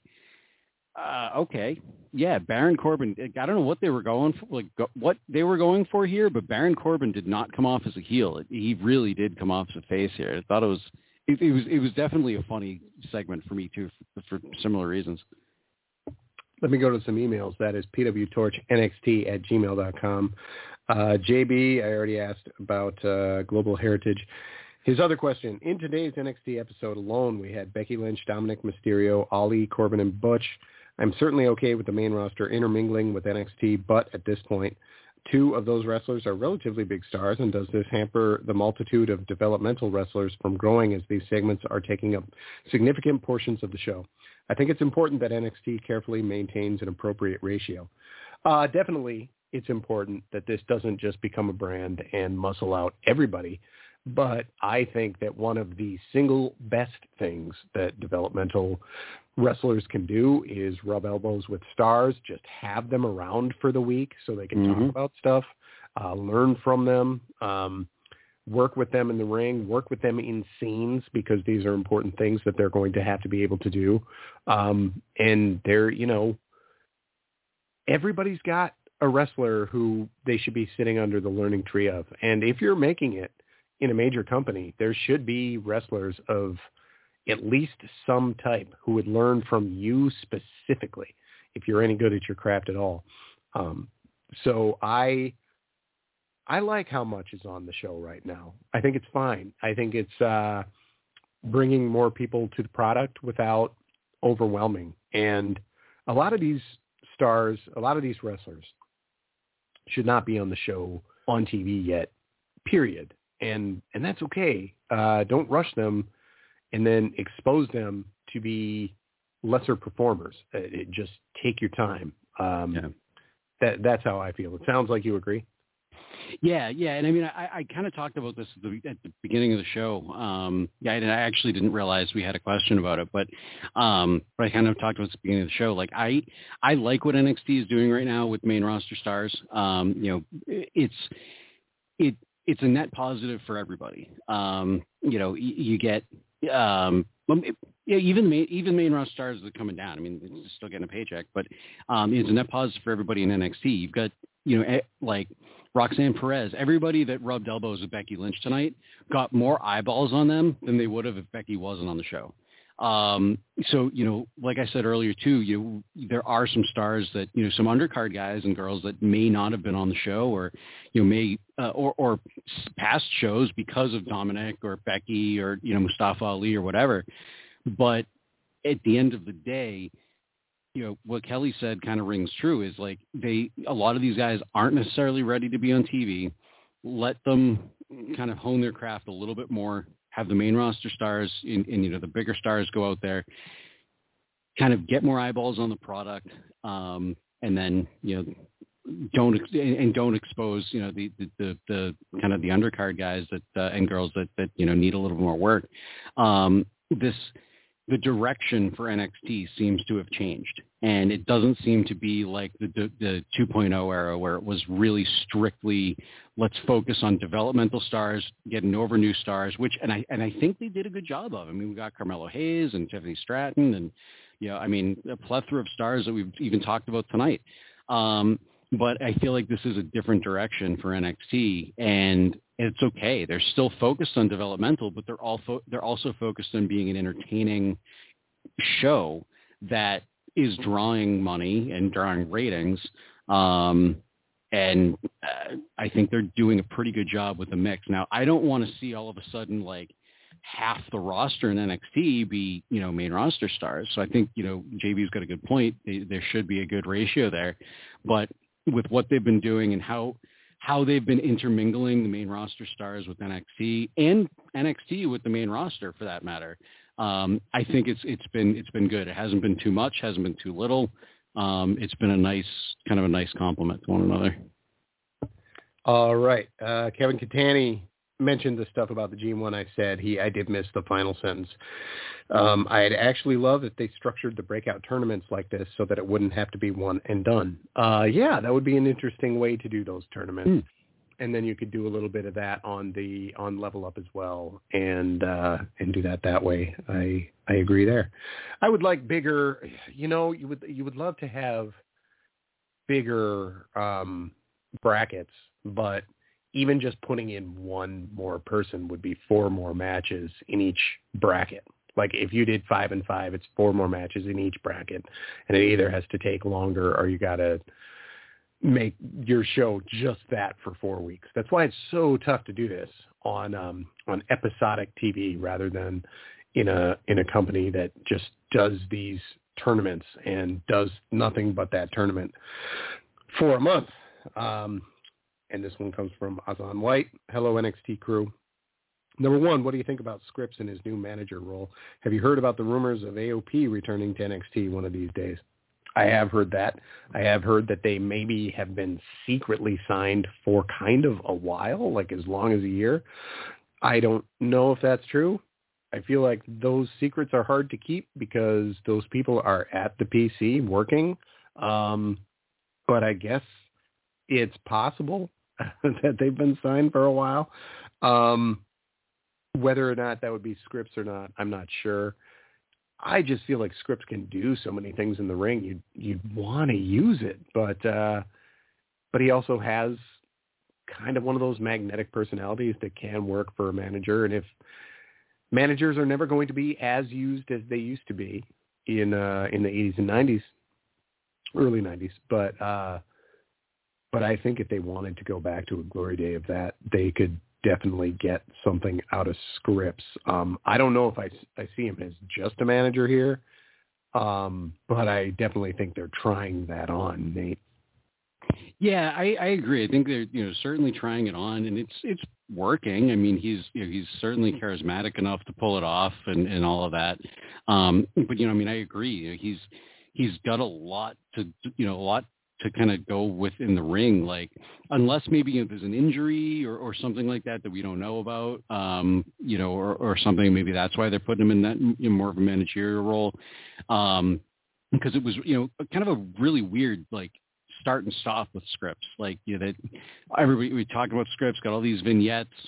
okay. Yeah, Baron Corbin, I don't know what they were going for, what they were going for here, but Baron Corbin did not come off as a heel. He really did come off as a face here. I thought it was definitely a funny segment for me, too, for similar reasons. Let me go to some emails. That is pwtorchnxt@gmail.com. JB, I already asked about Global Heritage. His other question, in today's NXT episode alone, we had Becky Lynch, Dominic Mysterio, Ali, Corbin, and Butch. I'm certainly okay with the main roster intermingling with NXT, but at this point, two of those wrestlers are relatively big stars, and does this hamper the multitude of developmental wrestlers from growing as these segments are taking up significant portions of the show? I think it's important that NXT carefully maintains an appropriate ratio. Definitely, it's important that this doesn't just become a brand and muscle out everybody. But I think that one of the single best things that developmental wrestlers can do is rub elbows with stars, just have them around for the week so they can talk about stuff, learn from them, work with them in the ring, work with them in scenes, because these are important things that they're going to have to be able to do. And they're, you know, everybody's got a wrestler who they should be sitting under the learning tree of. And if you're making it in a major company, there should be wrestlers of at least some type who would learn from you specifically if you're any good at your craft at all. So I like how much is on the show right now. I think it's fine. I think it's bringing more people to the product without overwhelming. And a lot of these stars, a lot of these wrestlers should not be on the show on TV yet, period. And that's okay. Don't rush them and then expose them to be lesser performers. Just take your time. That's how I feel. It sounds like you agree. Yeah. And I mean, I kind of talked about this at the beginning of the show. And I actually didn't realize we had a question about it, but I kind of talked about this at the beginning of the show. Like I like what NXT is doing right now with main roster stars. You know, it's a net positive for everybody. You know, you get Yeah, even main roster stars are coming down. I mean, they're still getting a paycheck, but it's a net positive for everybody in NXT. You've got, like Roxanne Perez, everybody that rubbed elbows with Becky Lynch tonight got more eyeballs on them than they would have if Becky wasn't on the show. So, like I said earlier too, there are some stars that, some undercard guys and girls that may not have been on the show or, may, or past shows because of Dominic or Becky or, Mustafa Ali or whatever. But at the end of the day, what Kelly said kind of rings true is like a lot of these guys aren't necessarily ready to be on TV. Let them kind of hone their craft a little bit more, have the main roster stars and the bigger stars go out there, kind of get more eyeballs on the product. And then, don't expose, the kind of the undercard guys that, and girls that, need a little more work. The direction for NXT seems to have changed, and it doesn't seem to be like the 2.0 era where it was really strictly let's focus on developmental stars, getting over new stars, and I think they did a good job of. I mean, we got Carmelo Hayes and Tiffany Stratton, and a plethora of stars that we've even talked about tonight. But I feel like this is a different direction for NXT, and it's okay. They're still focused on developmental, but they're also focused on being an entertaining show that is drawing money and drawing ratings. And I think they're doing a pretty good job with the mix. Now, I don't want to see all of a sudden like half the roster in NXT be, main roster stars. So I think, JB's got a good point. There should be a good ratio there, but with what they've been doing and how they've been intermingling the main roster stars with NXT and NXT with the main roster for that matter. I think it's been good. It hasn't been too much, hasn't been too little. It's been a nice compliment to one another. All right. Kevin Catani mentioned the stuff about the G1. I said I did miss the final sentence. I'd actually love if they structured the breakout tournaments like this so that it wouldn't have to be one and done. Yeah, that would be an interesting way to do those tournaments. And then you could do a little bit of that on Level Up as well, and do that way. I agree there. I would like bigger. You would love to have bigger brackets, but even just putting in one more person would be 4 more matches in each bracket. Like if you did 5 and 5, it's 4 more matches in each bracket, and it either has to take longer or you got to make your show just that for 4 weeks. That's why it's so tough to do this on episodic TV rather than in a company that just does these tournaments and does nothing but that tournament for a month. And this one comes from Azan White. Hello, NXT crew. Number 1, what do you think about Scripps in his new manager role? Have you heard about the rumors of AOP returning to NXT one of these days? I have heard that. I have heard that they maybe have been secretly signed for kind of a while, like as long as a year. I don't know if that's true. I feel like those secrets are hard to keep because those people are at the PC working. But I guess it's possible that they've been signed for a while. Whether or not that would be Scripps or not, I'm not sure. I just feel like Scripps can do so many things in the ring. You'd want to use it, but he also has kind of one of those magnetic personalities that can work for a manager. And if managers are never going to be as used as they used to be in the 80s and 90s, early 90s, but I think if they wanted to go back to a glory day of that, they could definitely get something out of Scripps. I don't know if I see him as just a manager here, but I definitely think they're trying that on, Nate. Yeah, I agree. I think they're certainly trying it on, and it's working. I mean, he's certainly charismatic enough to pull it off and all of that. But I agree. He's got a lot to kind of go with in the ring, like unless maybe there's an injury or something like that we don't know about, or something. Maybe that's why they're putting him in that more of a managerial role, because it was kind of a really weird like start and stop with Scripps. Like that everybody we talked about Scripps got all these vignettes.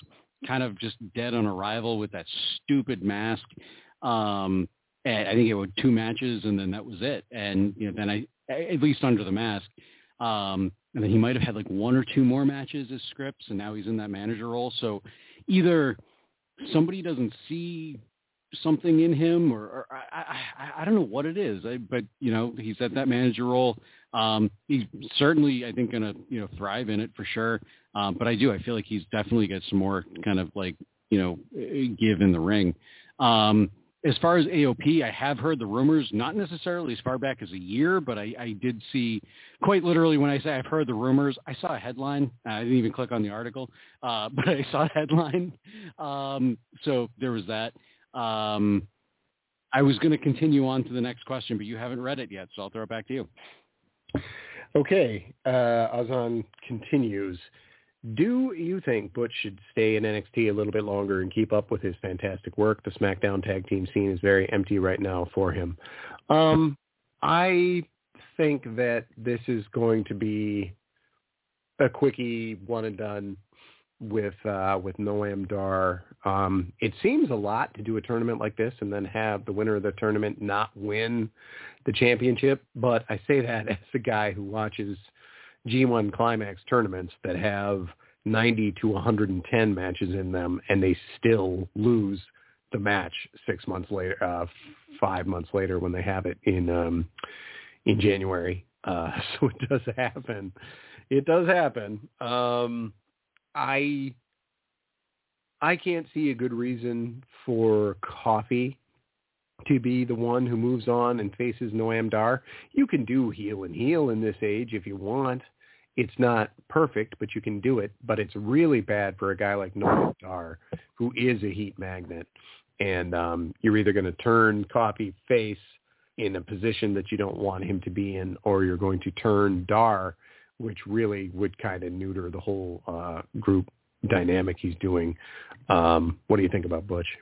kind of just dead on arrival with that stupid mask. And I think it was 2 matches, and then that was it. And then at least under the mask. And then he might have had like 1 or 2 more matches as scripts, and now he's in that manager role. So either somebody doesn't see something in him, or I don't know what it is. But he's at that manager role. He's certainly, I think, going to thrive in it for sure. But I feel like he's definitely got some more kind of like give in the ring. As far as AOP, I have heard the rumors, not necessarily as far back as a year, but I did see, quite literally, when I say I've heard the rumors, I saw a headline. I didn't even click on the article, but I saw a headline. So there was that. I was going to continue on to the next question, but you haven't read it yet, so I'll throw it back to you. Okay. Ozan continues. Do you think Butch should stay in NXT a little bit longer and keep up with his fantastic work? The SmackDown tag team scene is very empty right now for him. I think that this is going to be a quickie one and done with Noam Dar. It seems a lot to do a tournament like this and then have the winner of the tournament not win the championship. But I say that as a guy who watches G1 Climax tournaments that have 90 to 110 matches in them, and they still lose the match 6 months later, 5 months later when they have it in January. So it does happen. It does happen. I can't see a good reason for Coffey to be the one who moves on and faces Noam Dar. You can do heel and heel in this age if you want. It's not perfect, but you can do it. But it's really bad for a guy like Noam Dar, who is a heat magnet. And you're either going to turn Coffey face in a position that you don't want him to be in, or you're going to turn Dar, which really would kind of neuter the whole group dynamic he's doing. What do you think about Butch?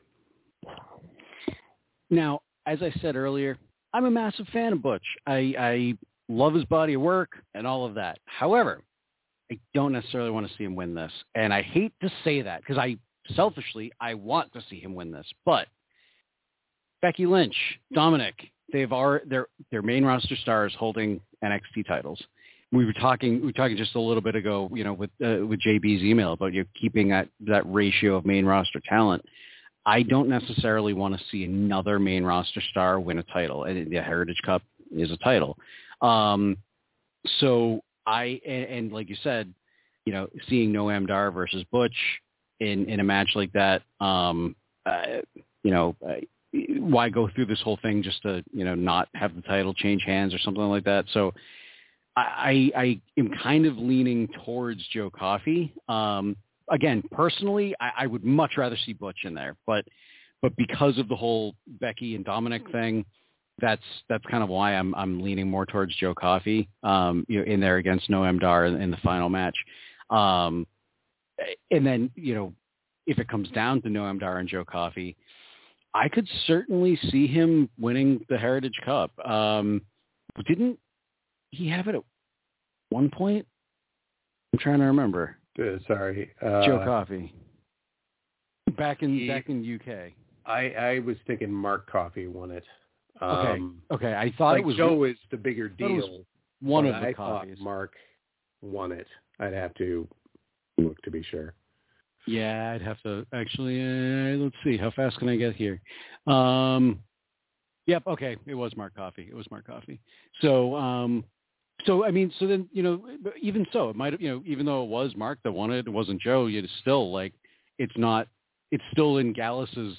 Now, as I said earlier, I'm a massive fan of Butch. I love his body of work and all of that. However, I don't necessarily want to see him win this. And I hate to say that because selfishly, I want to see him win this. But Becky Lynch, Dominic, they're main roster stars holding NXT titles. We were talking just a little bit ago, with JB's email about keeping that ratio of main roster talent. I don't necessarily want to see another main roster star win a title, and the Heritage Cup is a title. So and like you said, seeing Noam Dar versus Butch in a match like that, why go through this whole thing just to not have the title change hands or something like that? So I am kind of leaning towards Joe Coffey. Again, personally, I would much rather see Butch in there, but because of the whole Becky and Dominic thing, that's kind of why I'm leaning more towards Joe Coffey, in there against Noam Dar in the final match. And then, if it comes down to Noam Dar and Joe Coffey, I could certainly see him winning the Heritage Cup. Didn't he have it at one point? I'm trying to remember. Sorry. Joe Coffey. Back in UK. I was thinking Mark Coffey won it. Okay. I thought it was Joe is the bigger deal. One of the I Coffeys. thought Mark won it. I'd have to look to be sure. Yeah, I'd have to actually. Let's see. How fast can I get here? Yep. Okay. It was Mark Coffey. So, so then even so, it might have even though it was Mark that won it, it wasn't Joe. It's still it's still in Gallus's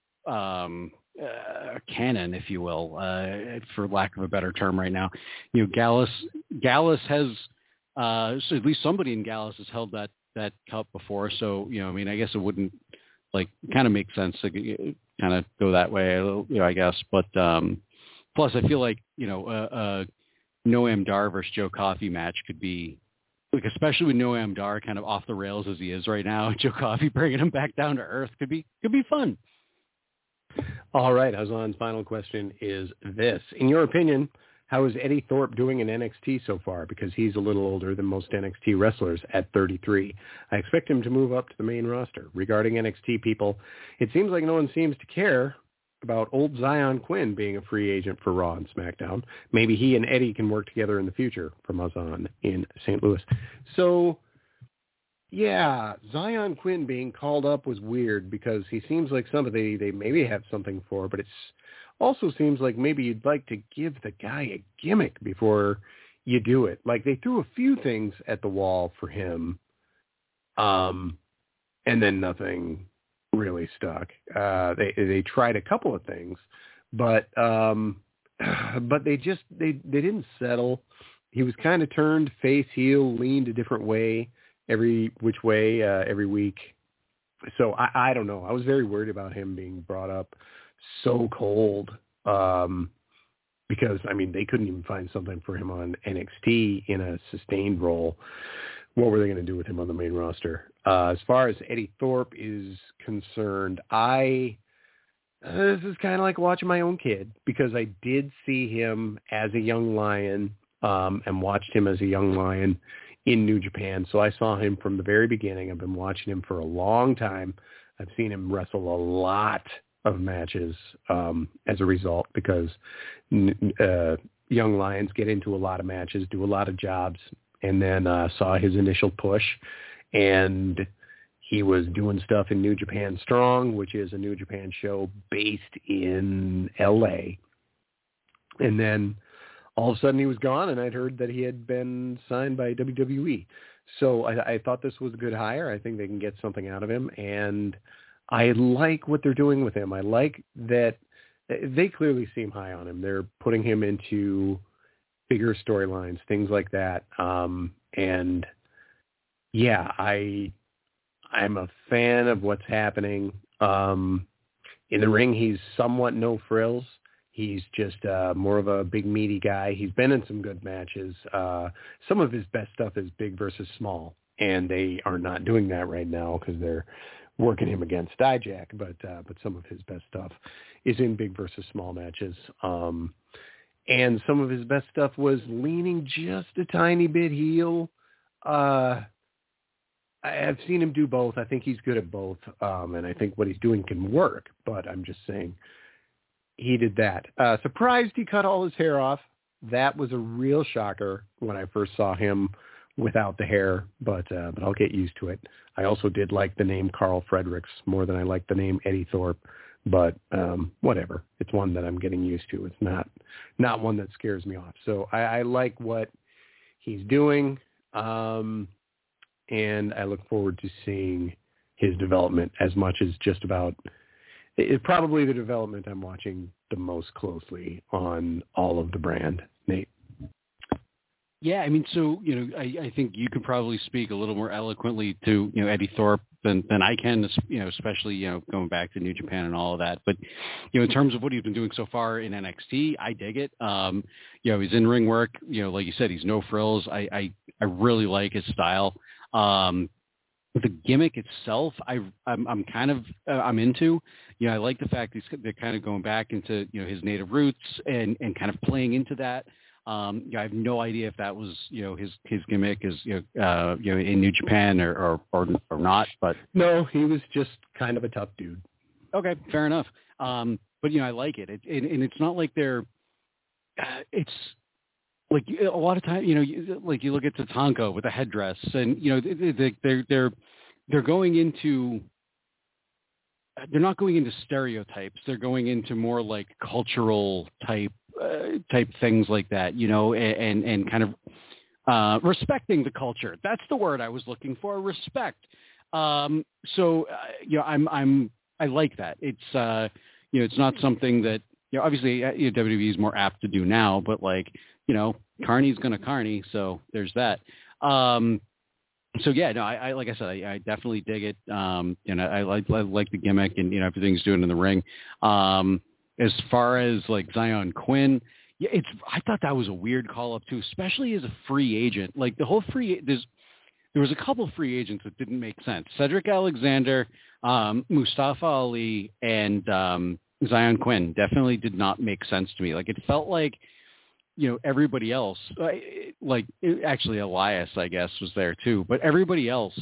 canon, if you will, for lack of a better term right now. Gallus has so at least somebody in Gallus has held that cup before. So I guess it wouldn't kind of make sense to kind of go that way, I guess. But plus, I feel like Noam Dar versus Joe Coffey match could be especially with Noam Dar kind of off the rails as he is right now. Joe Coffey bringing him back down to earth could be fun. All right, Hazan's final question is this: in your opinion, how is Eddie Thorpe doing in NXT so far? Because he's a little older than most NXT wrestlers at 33. I expect him to move up to the main roster. Regarding NXT people, it seems like no one seems to care about old Zion Quinn being a free agent for Raw and SmackDown. Maybe he and Eddie can work together in the future from us on in St. Louis. So, yeah, Zion Quinn being called up was weird because he seems like somebody they maybe have something for, but it's also seems like maybe you'd like to give the guy a gimmick before you do it. Like they threw a few things at the wall for him, and then nothing really stuck. They tried a couple of things, but they didn't settle. He was kind of turned face heel, leaned a different way every which way every week. So I don't know. I was very worried about him being brought up so cold because I mean they couldn't even find something for him on NXT in a sustained role. What were they going to do with him on the main roster? As far as Eddie Thorpe is concerned, this is kind of like watching my own kid because I did see him as a young lion and watched him as a young lion in New Japan. So I saw him from the very beginning. I've been watching him for a long time. I've seen him wrestle a lot of matches as a result because young lions get into a lot of matches, do a lot of jobs, and then saw his initial push, and he was doing stuff in New Japan Strong, which is a New Japan show based in L.A. And then all of a sudden he was gone, and I'd heard that he had been signed by WWE. So I thought this was a good hire. I think they can get something out of him, and I like what they're doing with him. I like that they clearly seem high on him. They're putting him into bigger storylines, things like that. And yeah, I'm a fan of what's happening. In the ring, he's somewhat no frills. He's just more of a big meaty guy. He's been in some good matches. Some of his best stuff is big versus small, and they are not doing that right now because they're working him against Dijak. But some of his best stuff is in big versus small matches. And some of his best stuff was leaning just a tiny bit heel. I've seen him do both. I think he's good at both. And I think what he's doing can work. But I'm just saying he did that. Surprised he cut all his hair off. That was a real shocker when I first saw him without the hair. But I'll get used to it. I also did like the name Carl Fredericks more than I liked the name Eddie Thorpe. But whatever. It's one that I'm getting used to. It's not one that scares me off. So I like what he's doing, and I look forward to seeing his development as much as just about it's probably the development I'm watching the most closely on all of the brand. Nate? Yeah, I mean, so, I think you could probably speak a little more eloquently to, Eddie Thorpe than I can, especially, going back to New Japan and all of that. But, in terms of what he's been doing so far in NXT, I dig it. His in-ring work, like you said, he's no frills. I really like his style. The gimmick itself, I'm kind of I'm into. I like the fact they're kind of going back into, his native roots and kind of playing into that. I have no idea if that was, his gimmick is, in New Japan or not, but no, he was just kind of a tough dude. Okay. Fair enough. But I like it. And it's not like it's like a lot of times, like you look at Tatanka with a headdress and, they're going into, they're not going into stereotypes. They're going into more like cultural type things like that, and kind of respecting the culture. That's the word I was looking for, respect. I like that. It's, it's not something that, obviously WWE is more apt to do now, but like, Carney's going to Carney. So there's that. So yeah, no, I like I said, I definitely dig it. I like the gimmick and everything's doing in the ring. As far as like Zion Quinn, yeah, I thought that was a weird call up too, especially as a free agent. Like the whole there was a couple of free agents that didn't make sense. Cedric Alexander, Mustafa Ali, and Zion Quinn definitely did not make sense to me. Like it felt like everybody else, actually Elias, I guess, was there too, but everybody else,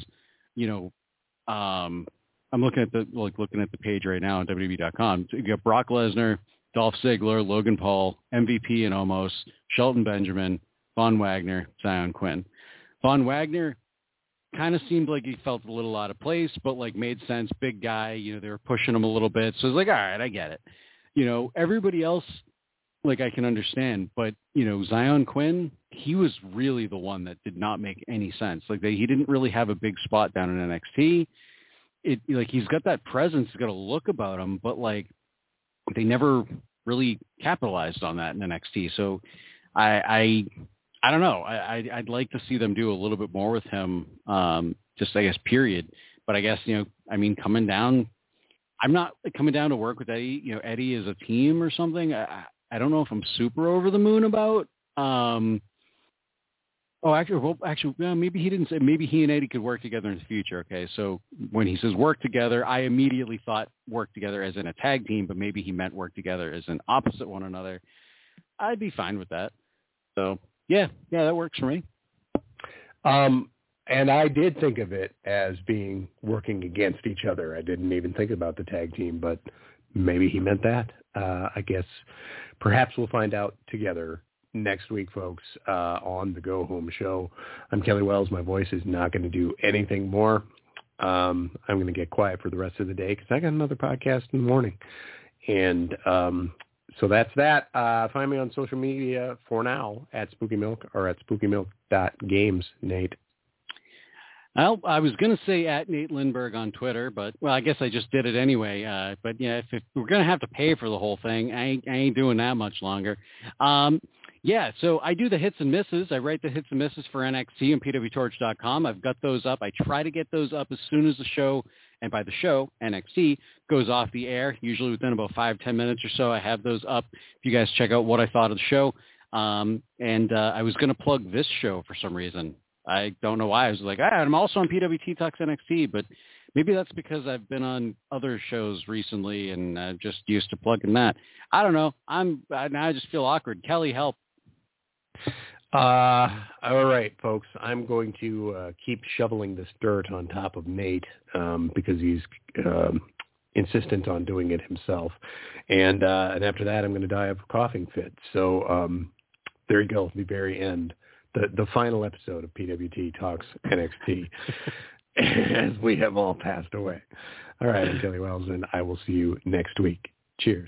I'm looking at the page right now on WWE.com. You got Brock Lesnar, Dolph Ziggler, Logan Paul, MVP and Omos, Shelton Benjamin, Von Wagner, Zion Quinn. Von Wagner kind of seemed like he felt a little out of place, but made sense. Big guy, they were pushing him a little bit. So it's all right, I get it. Everybody else, I can understand, but Zion Quinn, he was really the one that did not make any sense. He didn't really have a big spot down in NXT. He's got that presence, he's got a look about him, but they never really capitalized on that in NXT. So I don't know. I'd like to see them do a little bit more with him, just I guess, period. But I guess, coming down, I'm not coming down to work with Eddie. Eddie is a team or something. I don't know if I'm super over the moon about. Maybe he didn't say. Maybe he and Eddie could work together in the future. Okay, so when he says work together, I immediately thought work together as in a tag team, but maybe he meant work together as in opposite one another. I'd be fine with that. So yeah, that works for me. And I did think of it as being working against each other. I didn't even think about the tag team, but maybe he meant that. I guess perhaps we'll find out together next week, folks, on the Go Home Show. I'm Kelly Wells. My voice is not going to do anything more. I'm going to get quiet for the rest of the day because I got another podcast in the morning. And so that's that. Find me on social media for now at Spooky Milk or at spookymilk.games, Nate. Well, I was going to say at Nate Lindberg on Twitter, but, I guess I just did it anyway. But, yeah, if we're going to have to pay for the whole thing, I ain't doing that much longer. So I do the hits and misses. I write the hits and misses for NXT on pwtorch.com. I've got those up. I try to get those up as soon as the show, and by the show, NXT, goes off the air, usually within about 5-10 minutes or so. I have those up. If you guys check out what I thought of the show. I was going to plug this show for some reason. I don't know why. I was like, I'm also on PWT Talks NXT, but maybe that's because I've been on other shows recently and just used to plugging that. I don't know. Now I just feel awkward. Kelly, help. All right, folks. I'm going to keep shoveling this dirt on top of Nate because he's insistent on doing it himself. And after that, I'm going to die of a coughing fit. So there you go, the very end. The final episode of PWT Talks NXT as we have all passed away. All right, I'm Kelly Wells, and I will see you next week. Cheers.